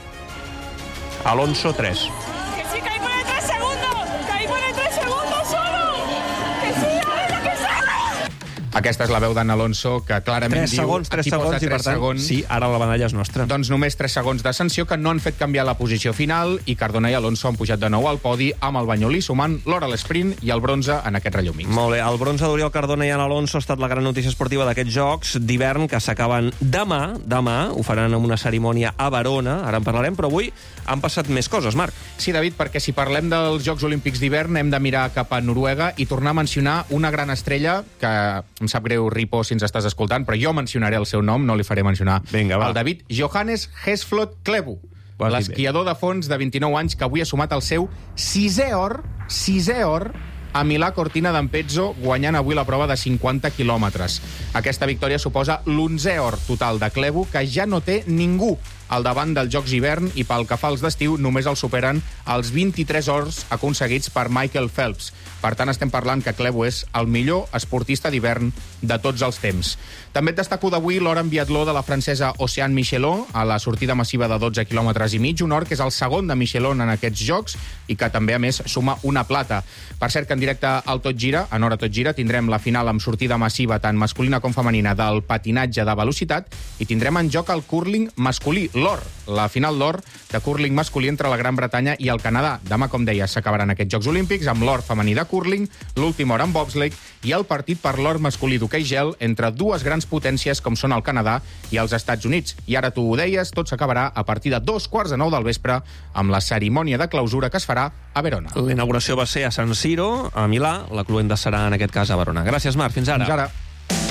Alonso, tres. Que sí, que ahí pone tres segundos. Que ahí pone tres segundos solo. Que sí, a ver lo que sale. Aquesta és la veu d'en Alonso, que clarament tres diu... segons, tres segons, i per tant, segons, sí, ara la bandalla és nostra. Doncs només tres segons de sanció que no han fet canviar la posició final, i Cardona i Alonso han pujat de nou al podi amb el banyolí, sumant l'or a l'esprint i el bronze en aquest relleu mixt. Molt bé, el bronze d'Oriol Cardona i en Alonso ha estat la gran notícia esportiva d'aquests Jocs d'hivern que s'acaben demà, demà, ho faran amb una cerimònia a Verona, ara en parlarem, però avui han passat més coses, Marc. Sí, David, perquè si parlem dels Jocs Olímpics d'hivern hem de mirar cap a Noruega i tornar a mencionar una gran estrella que, em sap greu, Ripo, si ens estàs escoltant, però jo mencionaré el seu nom, no li faré mencionar. Vinga, va. El David Johannes Hesflot Klæbo, l'esquiador de fons de vint-i-nou anys que avui ha sumat el seu sisè or, sisè or, a Milà Cortina d'Ampezzo, guanyant avui la prova de cinquanta quilòmetres. Aquesta victòria suposa l'onzè or total de Klæbo, que ja no té ningú al davant dels Jocs d'hivern, i pel que fa als d'estiu només el superen els vint-i-tres ors aconseguits per Michael Phelps. Per tant, estem parlant que Klæbo és el millor esportista d'hivern de tots els temps. També et destaco d'avui l'or en biatló de la francesa Océane Michelot a la sortida massiva de dotze quilòmetres i mig, un or que és el segon de Michelot en aquests Jocs i que també, a més, suma una plata. Per cert, que en directe al Tot Gira, en hora Tot Gira, tindrem la final amb sortida massiva tant masculina com femenina del patinatge de velocitat i tindrem en joc el cúrling masculí, l'or, la final d'or de cúrling masculí entre la Gran Bretanya i el Canadà. Demà, com deia, s'acabaran aquests Jocs Olímpics amb l'or femení de cúrling, l'última hora en bobsleigh i el partit per l'or masculí d'hoquei gel entre dues grans potències com són el Canadà i els Estats Units. I ara tu ho deies, tot s'acabarà a partir de dos quarts de nou del vespre amb la cerimònia de clausura que es farà a Verona. La inauguració va ser a San Siro, a Milà, la cluenda serà en aquest cas a Verona. Gràcies, Marc, fins ara. Fins ara.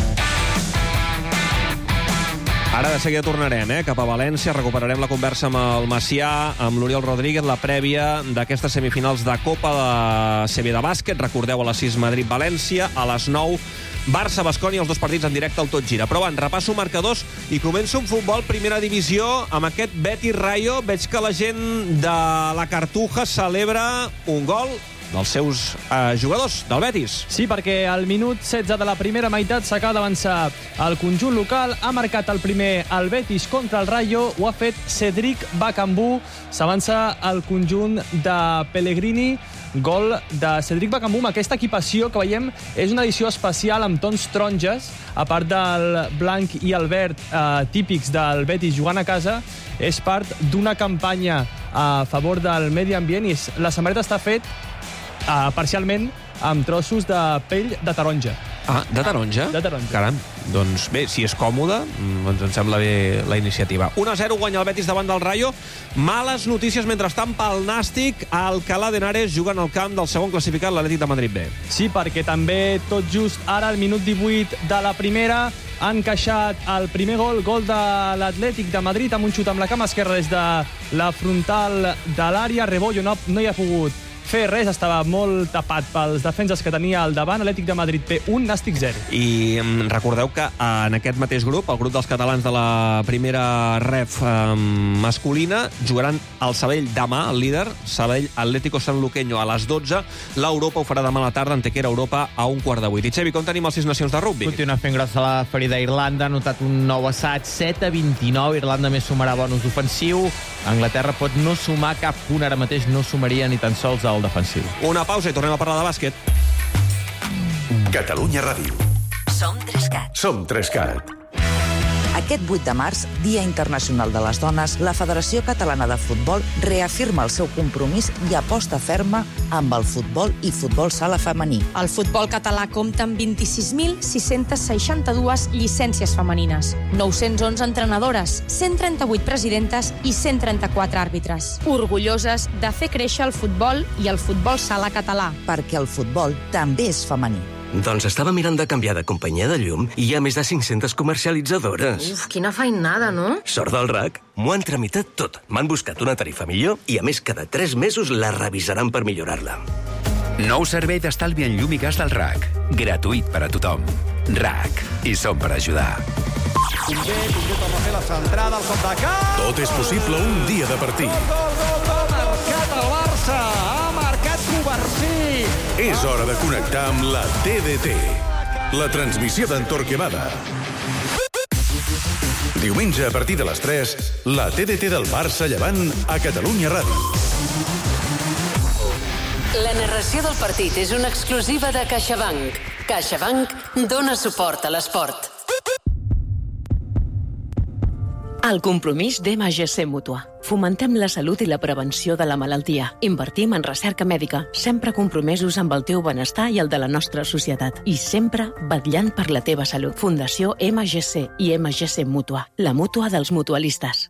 Ara de seguida tornarem eh, cap a València, recuperarem la conversa amb el Macià, amb l'Oriol Rodríguez, la prèvia d'aquestes semifinals de Copa de C B de bàsquet. Recordeu, a les sis Madrid-València, a les nou Barça-Bascònia, els dos partits en directe al Tot Gira. Però van, repasso marcadors i començo un futbol primera divisió amb aquest Betis Rayo. Veig que la gent de la Cartuja celebra un gol dels seus eh, jugadors, del Betis. Sí, perquè al minut setze de la primera meitat s'acaba d'avançar el conjunt local. Ha marcat el primer el Betis contra el Rayo. Ho ha fet Cedric Bakambu. S'avança el conjunt de Pellegrini. Gol de Cedric Bakambu. Aquesta equipació que veiem és una edició especial amb tons taronges, a part del blanc i el verd eh, típics del Betis jugant a casa. És part d'una campanya a favor del medi ambient i la samarreta està fet eh, parcialment amb trossos de pell de taronja. Ah, de taronja? De taronja. Caram, doncs bé, si és còmode, doncs em sembla bé la iniciativa. un a zero guanya el Betis davant del Rayo. Males notícies mentrestant pel Nàstic. Alcalá de Henares juga en el camp del segon classificat, l'Atlètic de Madrid B. Sí, perquè també tot just ara, al minut divuit de la primera, han encaixat el primer gol, gol de l'Atlètic de Madrid, amb un xut amb la cama esquerra des de la frontal de l'àrea. Rebollo no, no hi ha pogut fer res, estava molt tapat pels defenses que tenia al davant. Atlètic de Madrid P un, Nàstic zero. I recordeu que en aquest mateix grup, el grup dels catalans de la primera ref eh, masculina, jugaran el Sabadell demà, el líder, Sabadell Atlético Sanluqueño a les dotze. L'Europa ho farà demà a la tarda, Antequera Europa a un quart de vuit. I Xevi, com tenim els sis nacions de rugby? Continua fent grossa la ferida Irlanda, ha notat un nou assaig, set a vint-i-nou. Irlanda més sumarà bonus ofensiu. Anglaterra pot no sumar cap punt, ara mateix no sumaria ni tan sols el defensiu. Una pausa i tornem a parlar de bàsquet. Catalunya Ràdio. Som Trescat. Som Trescat. Aquest vuit de març, Dia Internacional de les Dones, la Federació Catalana de Futbol reafirma el seu compromís i aposta ferma amb el futbol i futbol sala femení. El futbol català compta amb vint-i-sis mil sis-cents seixanta-dues llicències femenines, nou-cents onze entrenadores, cent trenta-vuit presidentes i cent trenta-quatre àrbitres. Orgulloses de fer créixer el futbol i el futbol sala català. Perquè el futbol també és femení. Doncs estava mirant de canviar de companyia de llum i hi ha més de cinc-centes comercialitzadores. Uf, quina feinada, no? Sort del R A C. M'ho han tramitat tot. M'han buscat una tarifa millor i, a més, cada tres mesos la revisaran per millorar-la. Nou servei d'estalvi en llum i gas del R A C. Gratuït per a tothom. R A C. I som per ajudar. Convé, convé torna a fer la centrada, el cop de cap... Tot és possible un dia de partit. Gol, gol, gol, ha marcat el Barça. Ha marcat Covarsí. És hora de connectar amb la T D T. La transmissió d'en Torquemada. Diumenge a partir de les tres, la T D T del Barça Llevant a Catalunya Ràdio. La narració del partit és una exclusiva de CaixaBank. CaixaBank dona suport a l'esport. El compromís d'M G C Mútua. Fomentem la salut i la prevenció de la malaltia. Invertim en recerca mèdica, sempre compromesos amb el teu benestar i el de la nostra societat. I sempre vetllant per la teva salut. Fundació M G C i M G C Mútua. La mútua dels mutualistes.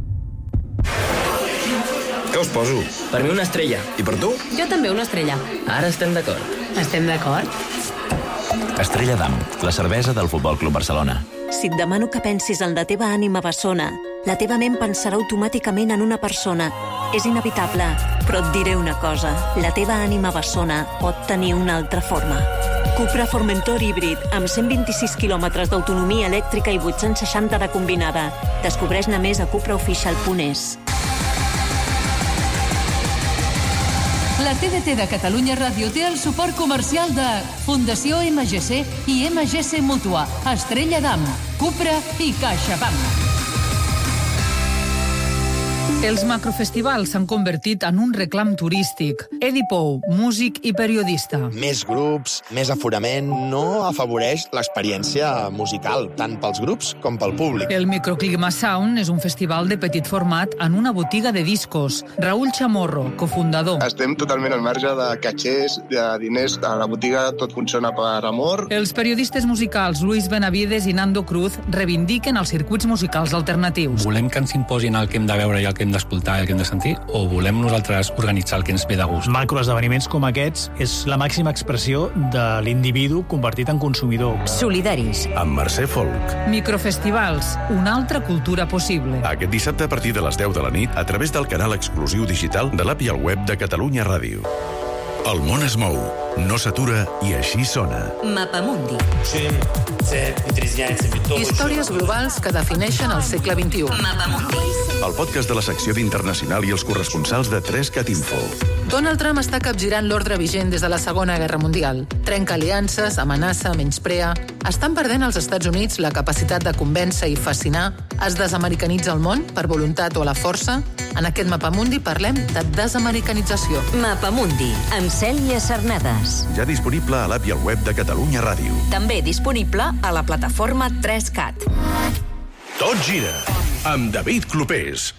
Què us poso? Per mi una estrella. I per tu? Jo també una estrella. Ara estem d'acord. Estem d'acord? Estrella d'Am, la cervesa del Futbol Club Barcelona. Si et demano que pensis en la teva ànima bessona, la teva ment pensarà automàticament en una persona. És inevitable, però et diré una cosa. La teva ànima bessona pot tenir una altra forma. Cupra Formentor híbrid, amb cent vint-i-sis quilòmetres d'autonomia elèctrica i vuit-cents seixanta de combinada. Descobreix-ne més a cupraofficial punt es. La T D T de Catalunya Ràdio té el suport comercial de Fundació M G C i M G C Mútua, Estrella d'Am, Cupra i CaixaBank. Els macrofestivals s'han convertit en un reclam turístic. Edi Pou, músic i periodista. Més grups, més aforament, no afavoreix l'experiència musical, tant pels grups com pel públic. El Microclima Sound és un festival de petit format en una botiga de discos. Raúl Chamorro, cofundador. Estem totalment al marge de catxers, de diners. A la botiga tot funciona per amor. Els periodistes musicals Luis Benavides i Nando Cruz reivindiquen els circuits musicals alternatius. Volem que ens imposin el que hem de veure i el que hem d'escoltar i el que hem de sentir, o volem nosaltres organitzar el que ens ve de gust? Macroesdeveniments com aquests és la màxima expressió de l'individu convertit en consumidor. Solidaris. Amb Mercè Folk. Microfestivals, una altra cultura possible. Aquest dissabte a partir de les deu de la nit a través del canal exclusiu digital de l'app i el web de Catalunya Ràdio. El món es mou No s'atura i així sona. Mapamundi. Històries globals que defineixen el segle vint-i-u. Mapamundi. El podcast de la secció d'Internacional i els corresponsals de tres cat info. Donald Trump està capgirant l'ordre vigent des de la Segona Guerra Mundial. Trenca aliances, amenaça, menysprea. Estan perdent als Estats Units la capacitat de convèncer i fascinar? Es desamericanitza el món per voluntat o a la força? En aquest Mapamundi parlem de desamericanització. Mapamundi, amb Cèlia Cernades. Ja disponible a l'app i al web de Catalunya Ràdio. També disponible a la plataforma tres cat. Tot gira amb David Clopés.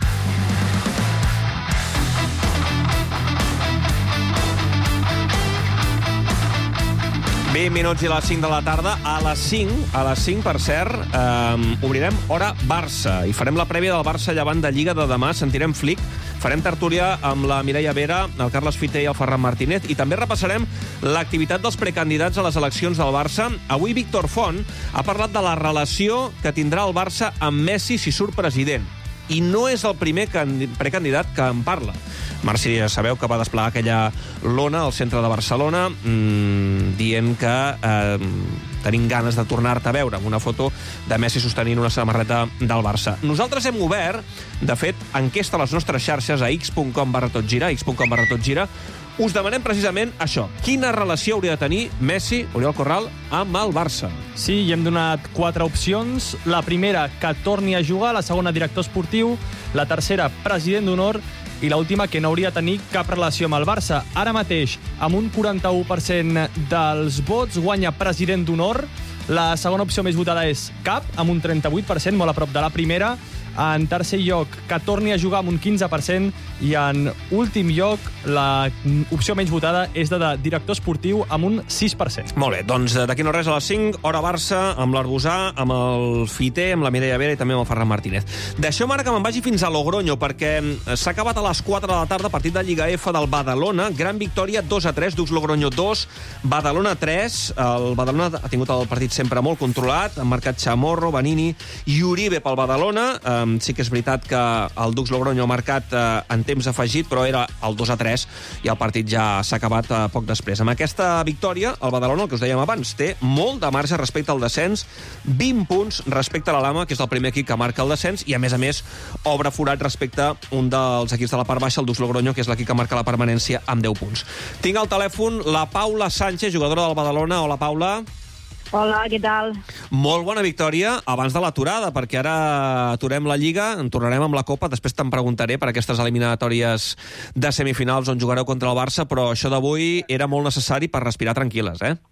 vint minuts i a les cinc de la tarda. A les cinc, a les cinc, per cert, eh, obrirem Hora Barça i farem la prèvia del Barça Llevant de Lliga de demà. Sentirem Flick, farem tertúlia amb la Mireia Vera, el Carles Fiter i el Ferran Martínez i també repassarem l'activitat dels precandidats a les eleccions del Barça. Avui Víctor Font ha parlat de la relació que tindrà el Barça amb Messi si surt president. I no és el primer precandidat que en parla. Marci, ja sabeu que va desplegar aquella lona al centre de Barcelona mmm, dient que eh, tenim ganes de tornar-te a veure, amb una foto de Messi sostenint una samarreta del Barça. Nosaltres hem obert, de fet, enquesta a les nostres xarxes a x punt com barra tot gira, x punt com barra tot gira. Us demanem precisament això. Quina relació hauria de tenir Messi, Oriol Corral, amb el Barça? Sí, i hem donat quatre opcions. La primera, que torni a jugar. La segona, director esportiu. La tercera, president d'honor. I l'última, que no hauria de tenir cap relació amb el Barça. Ara mateix, amb un quaranta-u per cent dels vots, guanya president d'honor. La segona opció més votada és cap, amb un trenta-vuit per cent, molt a prop de la primera. En tercer lloc, que torni a jugar amb un quinze per cent. I en últim lloc, la opció menys votada és de, de director esportiu amb un sis per cent. Molt bé, doncs d'aquí no res a les cinc, Hora Barça, amb l'Arbusà, amb el Fiter, amb la Mireia Vera i també amb el Ferran Martínez. Deixeu-me ara que me'n vagi fins a Logroño, perquè s'ha acabat a les quatre de la tarda partit de Lliga F del Badalona. Gran victòria, dos a tres, Dux Logroño dos, Badalona tres. El Badalona ha tingut el partit sempre molt controlat, han marcat Chamorro, Benini i Uribe pel Badalona. Um, sí que és veritat que el Dux Logroño ha marcat uh, en temps afegit, però era el dos a tres i el partit ja s'ha acabat uh, poc després. Amb aquesta victòria, el Badalona, el que us dèiem abans, té molt de marge respecte al descens, vint punts respecte a la Lama, que és el primer equip que marca el descens, i a més a més obre forat respecte a un dels equips de la part baixa, el Dux Logroño, que és l'equip que marca la permanència amb deu punts. Tinc al telèfon la Paula Sánchez, jugadora del Badalona. Hola, Paula. Hola, què tal? Molt bona victòria abans de l'aturada, perquè ara aturem la Lliga, en tornarem amb la Copa, després te'n preguntaré per aquestes eliminatòries de semifinals on jugareu contra el Barça, però això d'avui era molt necessari per respirar tranquil·les, eh?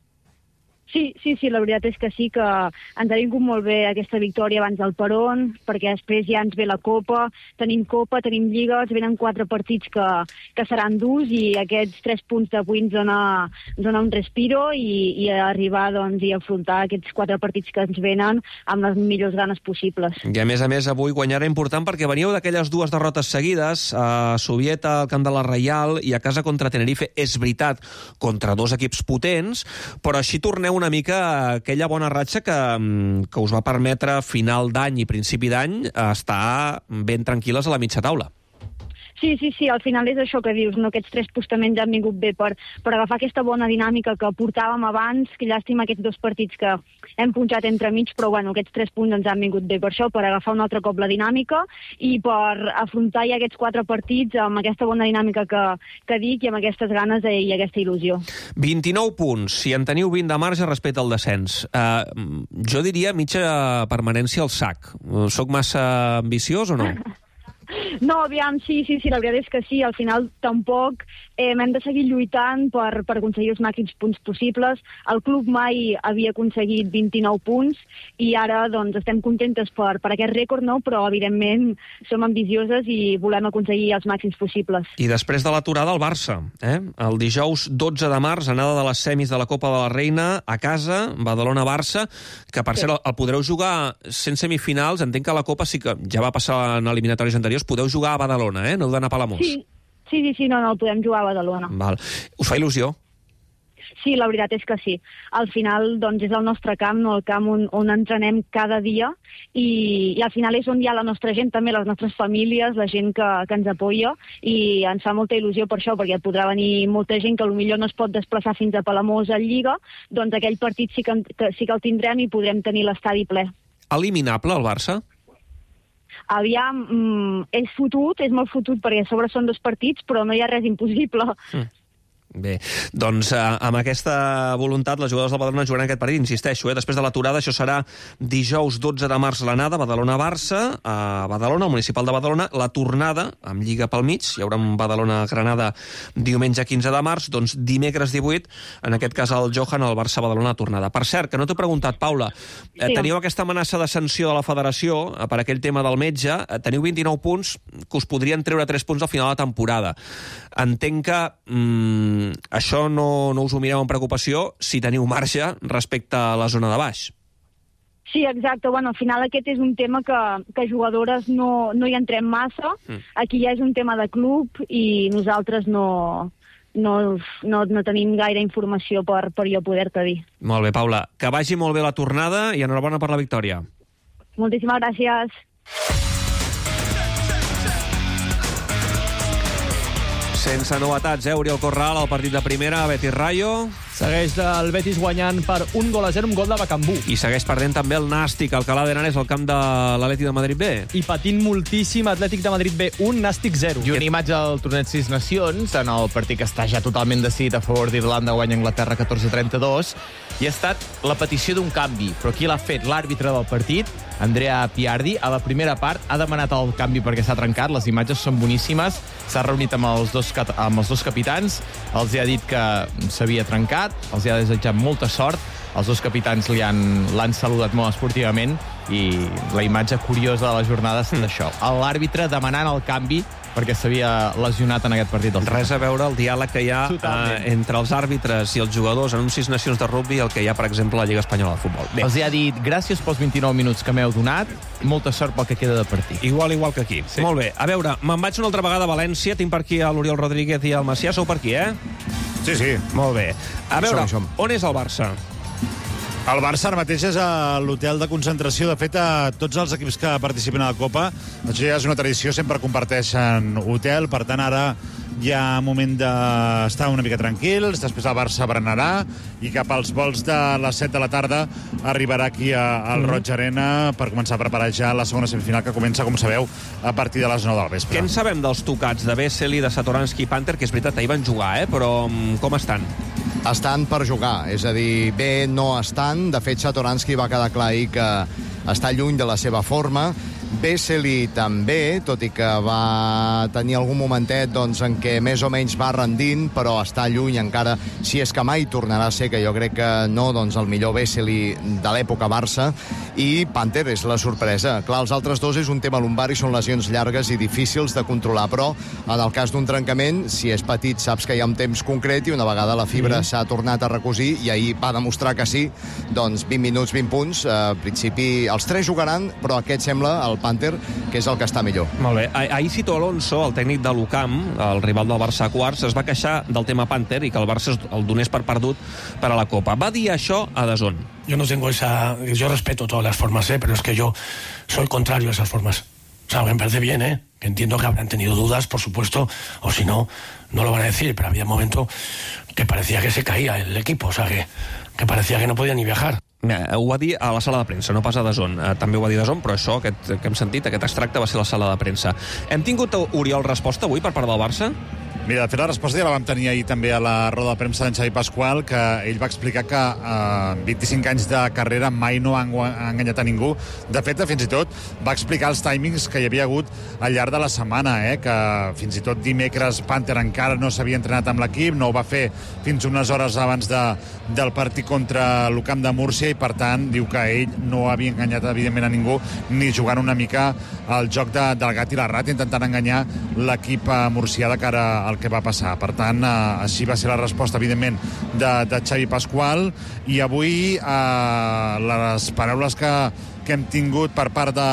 Sí, sí, sí, la veritat és que sí que ens ha vingut molt bé aquesta victòria abans del Peron, perquè després ja ens ve la Copa, tenim Copa, tenim Lliga, ens venen quatre partits que, que seran durs i aquests tres punts d'avui ens dona, ens dona un respiro i, i arribar doncs, i afrontar aquests quatre partits que ens venen amb les millors ganes possibles. I a més a més avui guanyar era important perquè veníeu d'aquelles dues derrotes seguides, a Sovieta, al camp de la Reial i a casa contra Tenerife, és veritat, contra dos equips potents, però així torneu una mica aquella bona ratxa que, que us va permetre final d'any i principi d'any estar ben tranquil·les a la mitja taula. Sí, sí, sí, al final és això que dius, no? Aquests tres postaments han vingut bé per, per agafar aquesta bona dinàmica que portàvem abans, que llàstima aquests dos partits que hem punxat entremig, però bueno, aquests tres punts ens han vingut bé per això, per agafar un altre cop la dinàmica i per afrontar ja aquests quatre partits amb aquesta bona dinàmica que, que dic i amb aquestes ganes i aquesta il·lusió. vint-i-nou punts, si en teniu vint de marge respecte al descens. Uh, jo diria mitja permanència al sac. Soc massa ambiciós o no? No, aviam, sí, sí, sí, la veritat és que sí, al final tampoc eh, hem de seguir lluitant per, per aconseguir els màxims punts possibles. El club mai havia aconseguit vint-i-nou punts i ara doncs estem contentes per, per aquest rècord, no? Però evidentment som ambicioses i volem aconseguir els màxims possibles. I després de l'aturada el Barça, eh? El dijous dotze de març, anada de les semis de la Copa de la Reina a casa, Badalona-Barça, que per sí. cert el podreu jugar sense semifinals, entenc que la Copa sí que ja va passar en eliminatoris anteriors, podeu jugar a Badalona, eh? No heu d'anar a Palamós. Sí, sí, sí, sí, no, no, el podem jugar a Badalona. Val. Us fa il·lusió? Sí, la veritat és que sí. Al final, doncs, és el nostre camp, no? El camp on, on entrenem cada dia i, i al final és on hi ha la nostra gent, també les nostres famílies, la gent que, que ens apoya i ens fa molta il·lusió per això, perquè podrà venir molta gent que potser no es pot desplaçar fins a Palamós en Lliga, doncs aquell partit sí que, que, sí que el tindrem i podrem tenir l'estadi ple. Eliminable, el Barça? Aviam, mm, és fotut, és molt fotut, perquè a sobre són dos partits, però no hi ha res impossible. Mm. Bé, doncs eh, amb aquesta voluntat les jugadors del Badalona jugaran aquest partit, insisteixo, eh, després de l'aturada. Això serà dijous dotze de març l'anada, Badalona-Barça, a Badalona, al municipal de Badalona, la tornada, amb Lliga pel mig, hi haurà un Badalona-Granada diumenge quinze de març, doncs dimecres divuit, en aquest cas el Johan, el Barça-Badalona tornada. Per cert, que no t'he preguntat, Paula, eh, sí. Teníeu aquesta amenaça de sanció de la federació eh, per aquell tema del metge, eh, teniu vint-i-nou punts que us podrien treure tres punts al final de la temporada. Entenc que mm, això no, no us ho mireu amb preocupació si teniu marge respecte a la zona de baix. Sí, exacte. Bueno, al final aquest és un tema que, que jugadores no, no hi entrem massa. Mm. Aquí ja és un tema de club i nosaltres no, no, no, no tenim gaire informació per, per jo poder-te dir. Molt bé, Paula. Que vagi molt bé la tornada i enhorabona per la victòria. Moltíssimes gràcies. Sense novetats, eh? Oriol Corral, el partit de primera, Betis Rayo. Segueix el Betis guanyant per un gol a zero, un gol de Bacambú. I segueix perdent també el Nàstic, Alcalá de Henares, al camp de l'Atlètic de Madrid B. I patint moltíssim, Atlètic de Madrid B un, Nàstic zero. I una imatge del torneig Sis Nacions, en el partit que està ja totalment decidit a favor d'Irlanda, guanya Anglaterra catorze a trenta-dos, i ha estat la petició d'un canvi. Però qui l'ha fet? L'àrbitre del partit, Andrea Piardi, a la primera part ha demanat el canvi perquè s'ha trencat, les imatges són boníssimes, s'ha reunit amb els dos, amb els dos capitans, els ha dit que s'havia trencat, els ha desitjat molta sort, els dos capitans li han, l'han saludat molt esportivament i la imatge curiosa de la jornada és d'això. L'àrbitre demanant el canvi perquè s'havia lesionat en aquest partit. Res a veure el diàleg que hi ha eh, entre els àrbitres i els jugadors en un Sis Nacions de rugby, el que hi ha, per exemple, a la Lliga Espanyola de Futbol. Bé. Els ha dit gràcies pels vint-i-nou minuts que m'heu donat, molta sort pel que queda de partit. Igual, igual que aquí. Sí. Molt bé. A veure, me'n vaig una altra vegada a València, tinc per aquí a l'Oriol Rodríguez i el Macià, sou per aquí, eh? Sí, sí. Molt bé. A veure, som, som. on és el Barça? El Barça ara mateix és a l'hotel de concentració. De fet, a tots els equips que participen a la Copa, això ja és una tradició, sempre comparteixen hotel, per tant, ara hi ha un moment d'estar una mica tranquils, després el Barça berenarà i cap als vols de les set de la tarda arribarà aquí a, al Roig Arena per començar a preparar ja la segona semifinal que comença, com sabeu, a partir de les nou del vespre. Què en sabem dels tocats de Vesely, de Satoranski i Panther? Que és veritat, ahir van jugar, eh? Però com estan? Estan per jugar, és a dir, bé no estan. De fet, Satoranski va quedar clar ahir que està lluny de la seva forma. Vesely també, tot i que va tenir algun momentet doncs, en què més o menys va rendint, però està lluny encara, si és que mai tornarà a ser, que jo crec que no, doncs el millor Vesely de l'època Barça. I Panther és la sorpresa. Clar, els altres dos és un tema lumbar i són lesions llargues i difícils de controlar, però en el cas d'un trencament, si és petit, saps que hi ha un temps concret i una vegada la fibra s'ha tornat a recosir, i ahir va demostrar que sí, doncs vint minuts, vint punts. En principi, els tres jugaran, però aquest sembla el Panther, que és el que està millor. Molt bé. Ah, ahir Cito Alonso, el tècnic de l'U C A M, el rival del Barça a quarts, es va queixar del tema Panther i que el Barça el donés per perdut per a la Copa. Va dir això a D A Z N. Yo no tengo esa... Yo respeto todas las formas, ¿eh? Pero es que yo soy contrario a esas formas. O sea, me parece bien, ¿eh? Que entiendo que habrán tenido dudas, por supuesto, o si no, no lo van a decir, pero había un momento que parecía que se caía el equipo, o sea, que, que parecía que no podía ni viajar. Mira, ho va dir a la sala de premsa, no pas a D A Z N. Eh, també ho va dir D A Z N, però això aquest, que hem sentit, aquest extracte, va ser a la sala de premsa. Hem tingut, Oriol, resposta avui per part del Barça? Mira, de fet, la resposta ja la vam tenir ahir també a la roda de premsa d'en Xavi Pasqual, que ell va explicar que eh, vint-i-cinc anys de carrera mai no ha enganyat a ningú. De fet, fins i tot va explicar els timings que hi havia hagut al llarg de la setmana, eh, que fins i tot dimecres Panther encara no s'havia entrenat amb l'equip, no ho va fer fins unes hores abans de, del partit contra l'U C A M de Múrcia, i per tant diu que ell no havia enganyat evidentment a ningú, ni jugant una mica al joc de, del gat i la rata, intentant enganyar l'equip murcià de cara al que va passar. Per tant, eh, així va ser la resposta, evidentment, de, de Xavi Pasqual. I avui eh, les paraules que, que hem tingut per part de,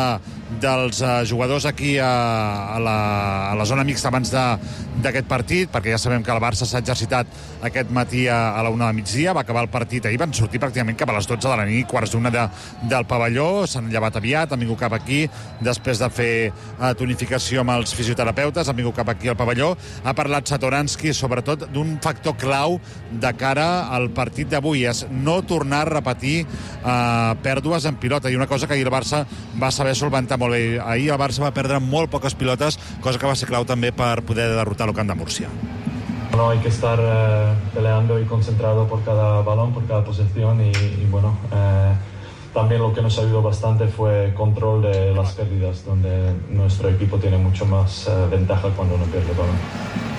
dels uh, jugadors aquí a, a, la, a la zona mixta abans d'aquest partit, perquè ja sabem que el Barça s'ha exercitat aquest matí a, a la una de migdia, va acabar el partit ahir, van sortir pràcticament cap a les dotze de la nit, quarts d'una de, del pavelló, s'han llevat aviat, han vingut cap aquí, després de fer uh, tonificació amb els fisioterapeutes, han vingut cap aquí al pavelló, ha parlat Satoranski sobretot d'un factor clau de cara al partit d'avui, és no tornar a repetir uh, pèrdues en pilota, i una cosa que ahir el Barça va saber solventar molt bé. Ahir el Barça va perdre molt poques pilotes, cosa que va ser clau també per poder derrotar l'Ocamp de Múrcia. No, hay que estar eh, peleando y concentrado por cada balón, por cada posesión y, y bueno, eh, también lo que nos ayudó bastante fue control de las pérdidas, donde nuestro equipo tiene mucho más eh, ventaja cuando no pierde el balón.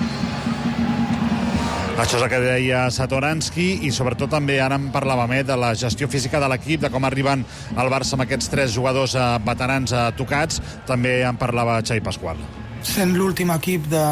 Això és el que deia Satoranski, i sobretot també ara en parlàvem eh, de la gestió física de l'equip, de com arriben al Barça amb aquests tres jugadors eh, veterans eh, tocats. També en parlava Xavi Pasqual. Sent l'últim equip de,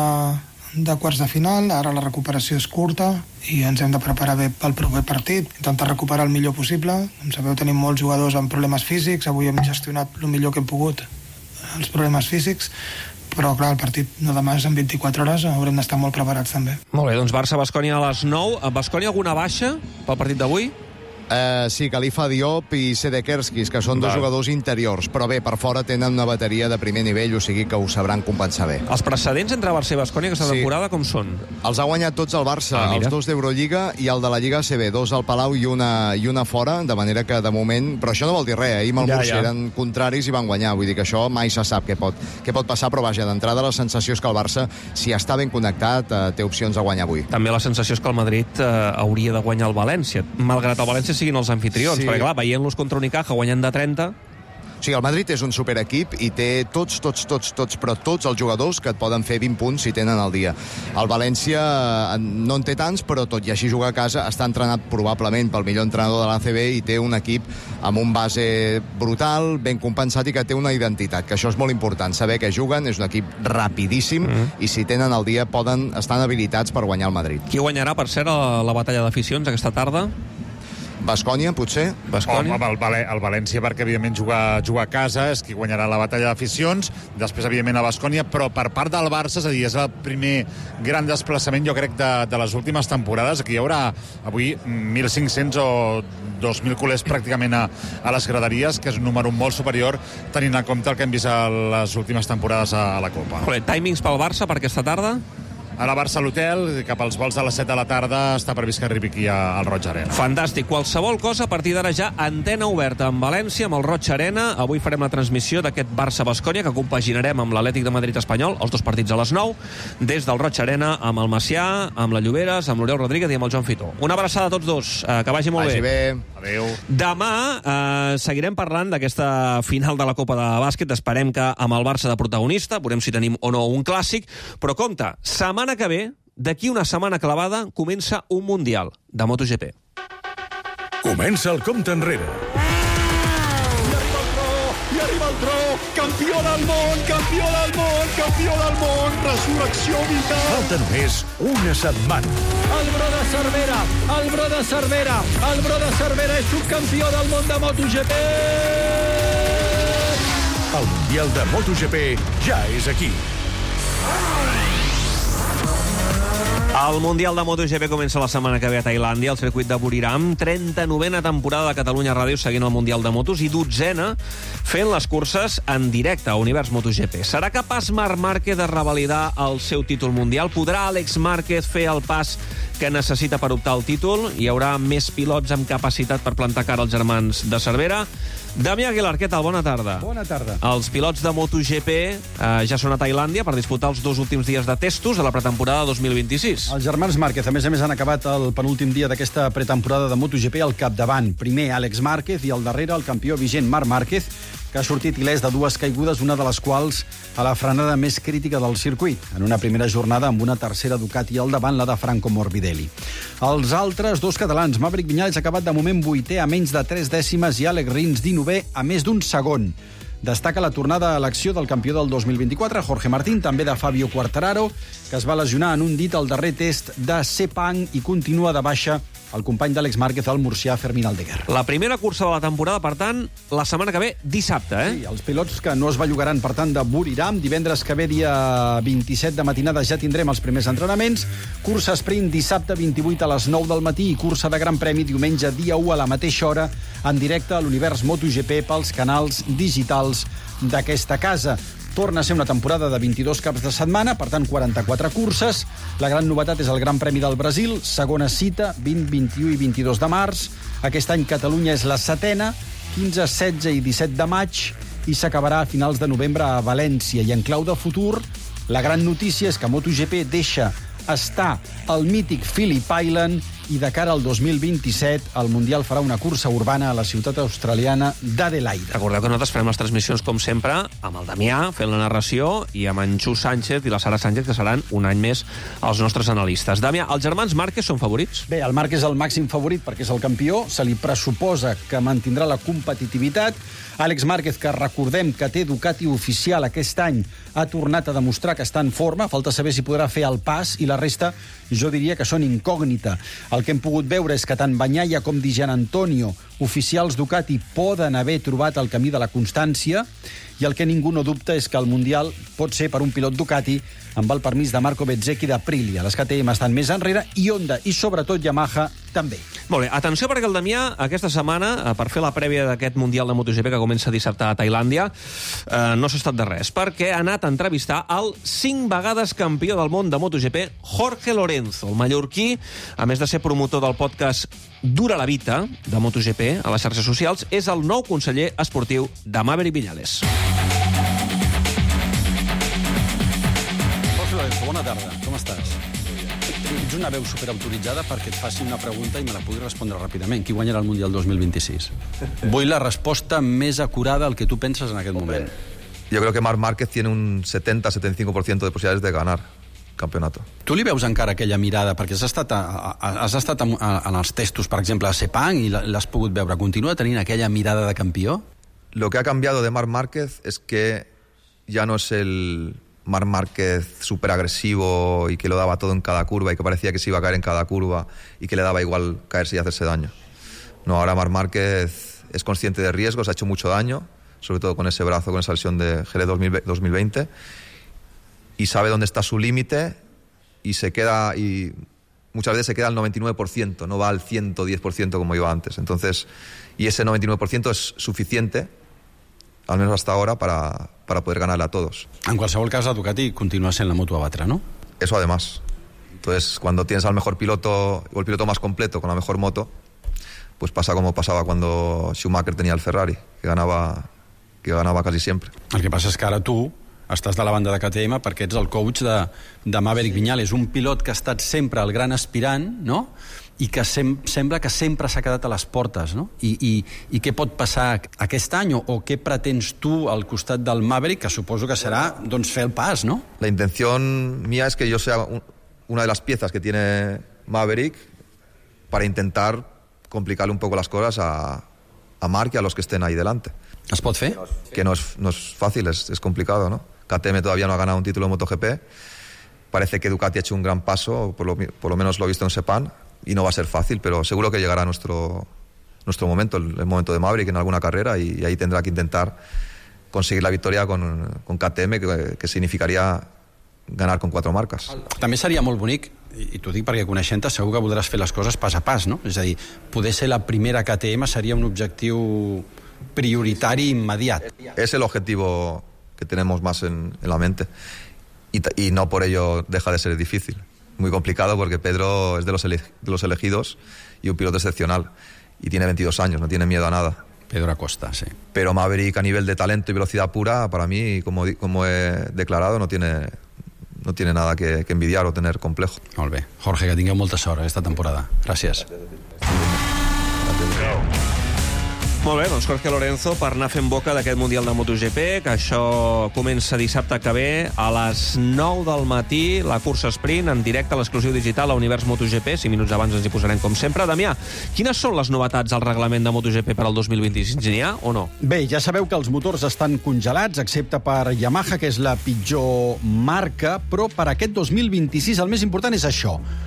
de quarts de final, ara la recuperació és curta i ens hem de preparar bé pel proper partit, intentar recuperar el millor possible. Com sabeu, tenim molts jugadors amb problemes físics, avui hem gestionat el millor que hem pogut els problemes físics, però clar, el partit no demà és en vint-i-quatre hores, haurem d'estar molt preparats també. Molt bé, doncs Barça-Bascònia a les nou. Bascònia alguna baixa pel partit d'avui? Eh, sí, Khalifa Diop i Sedekerskis, que són dos Val. jugadors interiors, però bé, per fora tenen una bateria de primer nivell, o sigui que ho sabran compensar bé. Els precedents entre Barça i Bascònia aquesta Sí. temporada com són? Els ha guanyat tots el Barça, Ah, mira. els dos d'Eurolliga i el de la Lliga A C B, dos al Palau i una, i una fora, de manera que de moment... Però això no vol dir res, ahir amb el Ja, Múrcia ja. eren contraris i van guanyar, vull dir que això mai se sap què pot, què pot passar, però vaja, d'entrada la sensació és que el Barça, si està ben connectat, eh, té opcions a guanyar avui. També la sensació és que el Madrid eh, hauria de guanyar el València, malgrat el València siguin els anfitrions, Sí. perquè clar, veient-los contra Unicaja guanyant de trenta... O sigui, el Madrid és un superequip i té tots, tots, tots, tots, però tots els jugadors que et poden fer vint punts si tenen el dia. El València eh, no en té tants, però tot i així jugar a casa està entrenat probablement pel millor entrenador de l'A C B i té un equip amb un base brutal, ben compensat i que té una identitat, que això és molt important, saber que juguen, és un equip rapidíssim mm. i si tenen el dia poden estar habilitats per guanyar el Madrid. Qui guanyarà, per cert, a la batalla d'aficions aquesta tarda? Bascònia, potser? Bascònia? Home, el, Val el València, perquè evidentment jugar, jugar a casa és qui guanyarà la batalla d'aficions, després evidentment a Bascònia, però per part del Barça, és a dir, és el primer gran desplaçament, jo crec, de, de les últimes temporades. Aquí hi haurà avui mil cinc-cents o dos mil culers pràcticament a, a les graderies, que és un número molt superior tenint en compte el que hem vist a les últimes temporades a, a la Copa. Bé, timings pel Barça per aquesta tarda? Ara Barça a l'hotel, cap als vols de les set de la tarda, està previst que arribi aquí al Roig Arena. Fantàstic. Qualsevol cosa, a partir d'ara ja antena oberta en València, amb el Roig Arena. Avui farem la transmissió d'aquest Barça-Bascònia, que compaginarem amb l'Atlètic de Madrid espanyol, els dos partits a les nou, des del Roig Arena, amb el Macià, amb la Lloberes, amb l'Oriol Rodríguez i amb el Joan Fitó. Una abraçada a tots dos. Eh, que vagi molt vagi bé. bé. Adéu. Demà eh, seguirem parlant d'aquesta final de la Copa de Bàsquet. Esperem que amb el Barça de protagonista, veurem si tenim o no un clàssic, però compte, setmana que ve, d'aquí una setmana clavada, comença un Mundial de MotoGP. Comença el compte enrere. I arriba el tro, campió del món, campió del món, campió del món, resurrecció vital. Falta només una setmana. El Bro de Cervera, el Bro de Cervera, el Bro de Cervera és subcampió del món de MotoGP. El Mundial de MotoGP ja és aquí. El Mundial de MotoGP comença la setmana que ve a Tailàndia, al circuit de Buriram. trenta-novena temporada de Catalunya Ràdio seguint el Mundial de Motos i dotzena fent les curses en directe a Univers MotoGP. Serà capaç Marc Márquez de revalidar el seu títol mundial? Podrà Àlex Márquez fer el pas que necessita per optar al títol? Hi haurà més pilots amb capacitat per plantar cara als germans de Cervera? Damià Aguilar, què tal? Bona tarda. Bona tarda. Els pilots de MotoGP eh, ja són a Tailàndia per disputar els dos últims dies de testos de la pretemporada dos mil vint-i-sis. Els germans Márquez, a més a més, han acabat el penúltim dia d'aquesta pretemporada de MotoGP al capdavant. Primer Àlex Márquez i al darrere el campió vigent Marc Márquez, que ha sortit il·lès de dues caigudes, una de les quals a la frenada més crítica del circuit, en una primera jornada amb una tercera Ducati al davant, la de Franco Morbidelli. Els altres dos catalans, Maverick Viñales ha acabat de moment vuitè a menys de tres dècimes i Àlex Rins dinovè a més d'un segon. Destaca la tornada a l'acció del campió del dos mil vint-i-quatre, Jorge Martín, també de Fabio Quartararo, que es va lesionar en un dit al darrer test de Sepang i continua de baixa el company d'Àlex Márquez, el murcià Fermín Aldeguer. La primera cursa de la temporada, per tant, la setmana que ve, dissabte, eh? Sí, els pilots que no es bellugaran, per tant, de Buriram. Divendres que ve, dia vint-i-set de matinada, ja tindrem els primers entrenaments. Cursa sprint dissabte vint-i-vuit a les nou del matí i cursa de Gran Premi diumenge dia u a la mateixa hora en directe a l'Univers MotoGP pels canals digitals d'aquesta casa. Torna a ser una temporada de vint-i-dos caps de setmana, per tant, quaranta-quatre curses. La gran novetat és el Gran Premi del Brasil, segona cita, vint, vint-i-u i vint-i-dos de març. Aquest any Catalunya és la setena, quinze, setze i disset de maig, i s'acabarà a finals de novembre a València. I en clau de futur, la gran notícia és que MotoGP deixa estar al mític Phillip Island i de cara al dos mil vint-i-set el Mundial farà una cursa urbana a la ciutat australiana d'Adelaide. Recordeu que nosaltres farem les transmissions, com sempre, amb el Damià, fent la narració, i amb en Xus Sánchez i la Sara Sánchez, que seran un any més els nostres analistes. Damià, els germans Márquez són favorits? Bé, el Márquez és el màxim favorit perquè és el campió, se li pressuposa que mantindrà la competitivitat. Àlex Márquez, que recordem que té Ducati oficial aquest any, ha tornat a demostrar que està en forma, falta saber si podrà fer el pas, i la resta jo diria que són incògnita. El que hem pogut veure és que tant Bagnaia com Di Gianantonio, oficials Ducati, poden haver trobat el camí de la constància, i el que ningú no dubta és que el Mundial pot ser per un pilot Ducati amb el permís de Marco Bezzecchi d'Aprilia. Les K T M estan més enrere, i Honda, i sobretot Yamaha, també. Molt bé, atenció, perquè el Damià aquesta setmana, per fer la prèvia d'aquest Mundial de MotoGP que comença dissabte a Tailàndia, eh, no s'ha estat de res, perquè ha anat a entrevistar el cinc vegades campió del món de MotoGP, Jorge Lorenzo, el mallorquí, a més de ser promotor del podcast Dura la Vita, de MotoGP, a les xarxes socials, és el nou conseller esportiu de Maverick Viñales. Jorge Lorenzo, bona tarda, com estàs? Ets una veu superautoritzada perquè et faci una pregunta i me la pugui respondre ràpidament. Qui guanyarà el Mundial dos mil vint-i-sis? Vull la resposta més acurada al que tu penses en aquest moment. Yo creo que Marc Márquez tiene un setenta a setenta y cinco por ciento de posibilidades de ganar el campeonato. Tu li veus encara aquella mirada, perquè has estat, a, a, has estat en, a, en els testos, per exemple, a Sepang, i l'has pogut veure. Continua tenint aquella mirada de campió? Lo que ha cambiado de Marc Márquez es que ya no es el Marc Márquez súper agresivo y que lo daba todo en cada curva y que parecía que se iba a caer en cada curva y que le daba igual caerse y hacerse daño. No, ahora Marc Márquez es consciente de riesgos, ha hecho mucho daño, sobre todo con ese brazo, con esa lesión de Jerez dos mil veinte, y sabe dónde está su límite y se queda, y muchas veces se queda al noventa y nueve por ciento, no va al ciento diez por ciento como iba antes. Entonces, y ese noventa y nueve por ciento es suficiente, al menos hasta ahora, para, para poder ganarle a todos. En qualsevol cas, la Ducati continua sent la moto a batre, ¿no? Eso además. Entonces, cuando tienes al mejor piloto, o el piloto más completo con la mejor moto, pues pasa como pasaba cuando Schumacher tenía el Ferrari, que ganaba, que ganaba casi siempre. El que passa és que ara tu estàs de la banda de K T M perquè ets el coach de, de Maverick Viñales, un pilot que ha estat sempre el gran aspirant, no?, i que sem sembla que sempre s'ha quedat a les portes, no? I, i, i què pot passar aquest any, o, o què pretens tu al costat del Maverick, que suposo que serà, doncs, fer el pas, no? La intención mía es que yo sea un, una de las piezas que tiene Maverick para intentar complicarle un poco las cosas a, a Marc y a los que estén ahí delante. ¿Es pot fer? Que no es, no es fácil, es, es complicado, ¿no? K T M todavía no ha ganado un título de MotoGP. Parece que Ducati ha hecho un gran paso, por lo, por lo menos lo he visto en Sepang, y no va a ser fácil, pero seguro que llegará nuestro, nuestro momento, el, el momento de Maverick en alguna carrera, y, y ahí tendrá que intentar conseguir la victoria con, con K T M, que, que significaria ganar con quatre marques. També seria molt bonic, i t'ho dic perquè coneixent-te segur que voldràs fer les coses pas a pas, no? És a dir, poder ser la primera K T M seria un objectiu prioritari immediat. Es el objetivo que tenemos más en, en la mente, y, y no por ello deja de ser difícil. Muy complicado porque Pedro es de los, ele de los elegidos y un piloto excepcional, y tiene veintidós años, no tiene miedo a nada. Pedro Acosta, sí. Pero Maverick, a nivel de talento y velocidad pura, para mí, como, como he declarado, no tiene, no tiene nada que, que envidiar o tener complejo. Molt bé. Jorge, que tingueu molta sort aquesta temporada. Gràcies. Molt bé, doncs Jorge Lorenzo per anar fent boca d'aquest Mundial de MotoGP, que això comença dissabte que ve a les nou del matí, la cursa sprint, en directe a l'exclusiu digital a Univers MotoGP. Cinc minuts abans ens hi posarem com sempre. Damià, quines són les novetats al reglament de MotoGP per al dos mil vint-i-sis? N'hi ha o no? Bé, ja sabeu que els motors estan congelats, excepte per Yamaha, que és la pitjor marca, però per aquest dos mil vint-i-sis el més important és això.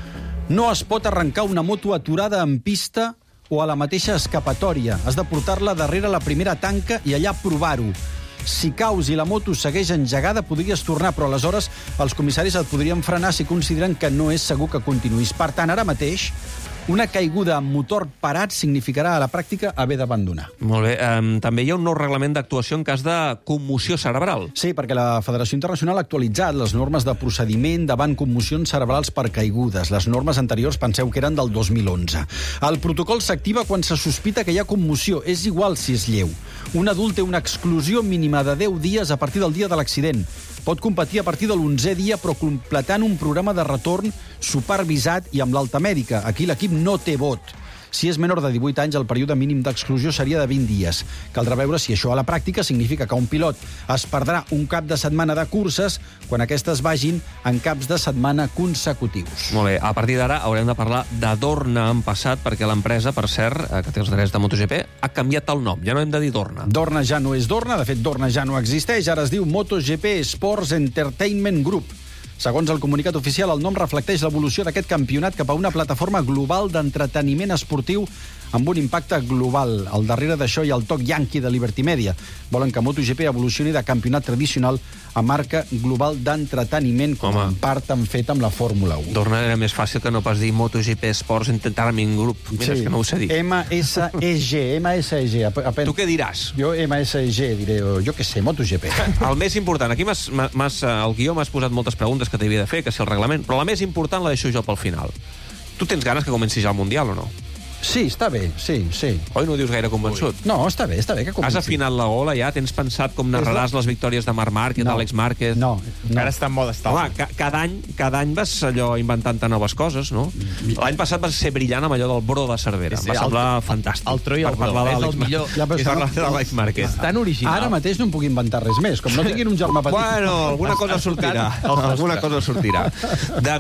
No es pot arrencar una moto aturada en pista o a la mateixa escapatòria. Has de portar-la darrere la primera tanca i allà provar-ho. Si caus i la moto segueix engegada, podries tornar, però aleshores els comissaris et podrien frenar si consideren que no és segur que continuïs. Per tant, ara mateix, una caiguda amb motor parat significarà a la pràctica haver d'abandonar. Molt bé. Um, també hi ha un nou reglament d'actuació en cas de commoció cerebral. Sí, perquè la Federació Internacional ha actualitzat les normes de procediment davant commocions cerebrals per caigudes. Les normes anteriors penseu que eren del dos mil onze. El protocol s'activa quan se sospita que hi ha commoció. És igual si és lleu. Un adult té una exclusió mínima de deu dies a partir del dia de l'accident. Pot competir a partir de l'onzè dia, però completant un programa de retorn supervisat i amb l'alta mèdica. Aquí l'equip no té vot. Si és menor de divuit anys, el període mínim d'exclusió seria de vint dies. Caldrà veure si això a la pràctica significa que un pilot es perdrà un cap de setmana de curses quan aquestes vagin en caps de setmana consecutius. Molt bé, a partir d'ara haurem de parlar de Dorna en passat, perquè l'empresa, per cert, que té els drets de MotoGP, ha canviat el nom. Ja no hem de dir Dorna. Dorna ja no és Dorna, de fet Dorna ja no existeix, ara es diu MotoGP Sports Entertainment Group. Segons el comunicat oficial, el nom reflecteix l'evolució d'aquest campionat cap a una plataforma global d'entreteniment esportiu amb un impacte global. Al darrere d'això hi ha el toc yankee de Liberty Media. Volen que MotoGP evolucioni de campionat tradicional a marca global d'entreteniment, com Home. en part han fet amb la Fórmula u. Dorna era més fàcil que no pas dir MotoGP Sports Entertainment Group. Mira, sí. És que no ho sé dir. M S E G, M S E G. Apen... Tu què diràs? Jo M S E G diré, jo què sé, MotoGP. El més important, aquí m'has, m'has, al guió m'has posat moltes preguntes que t'havia de fer, que si el reglament, però la més important la deixo jo pel final. Tu tens ganes que comenci ja el Mundial o no? Sí, està bé, sí, sí. Oi, no ho dius gaire convençut? No, està bé, està bé que comenci. Has afinat la gola ja? Tens pensat com narraràs les victòries de Marc Márquez, no. d'Àlex Márquez? No, no. Ara està en mode estalvi. Home, ca cada any, cada any vas allò inventant-te noves coses, no? L'any passat vas ser brillant amb allò del Bro de Cervera. Sí, sí, em va semblar el, fantàstic. El Tro i el Bro, és el millor. Ja, per parlar d'Àlex Márquez. Tan original. Ara mateix no em puc inventar res més. Com no tinguin un germà petit. Bueno, alguna cosa sortirà. Alguna cosa sortirà. De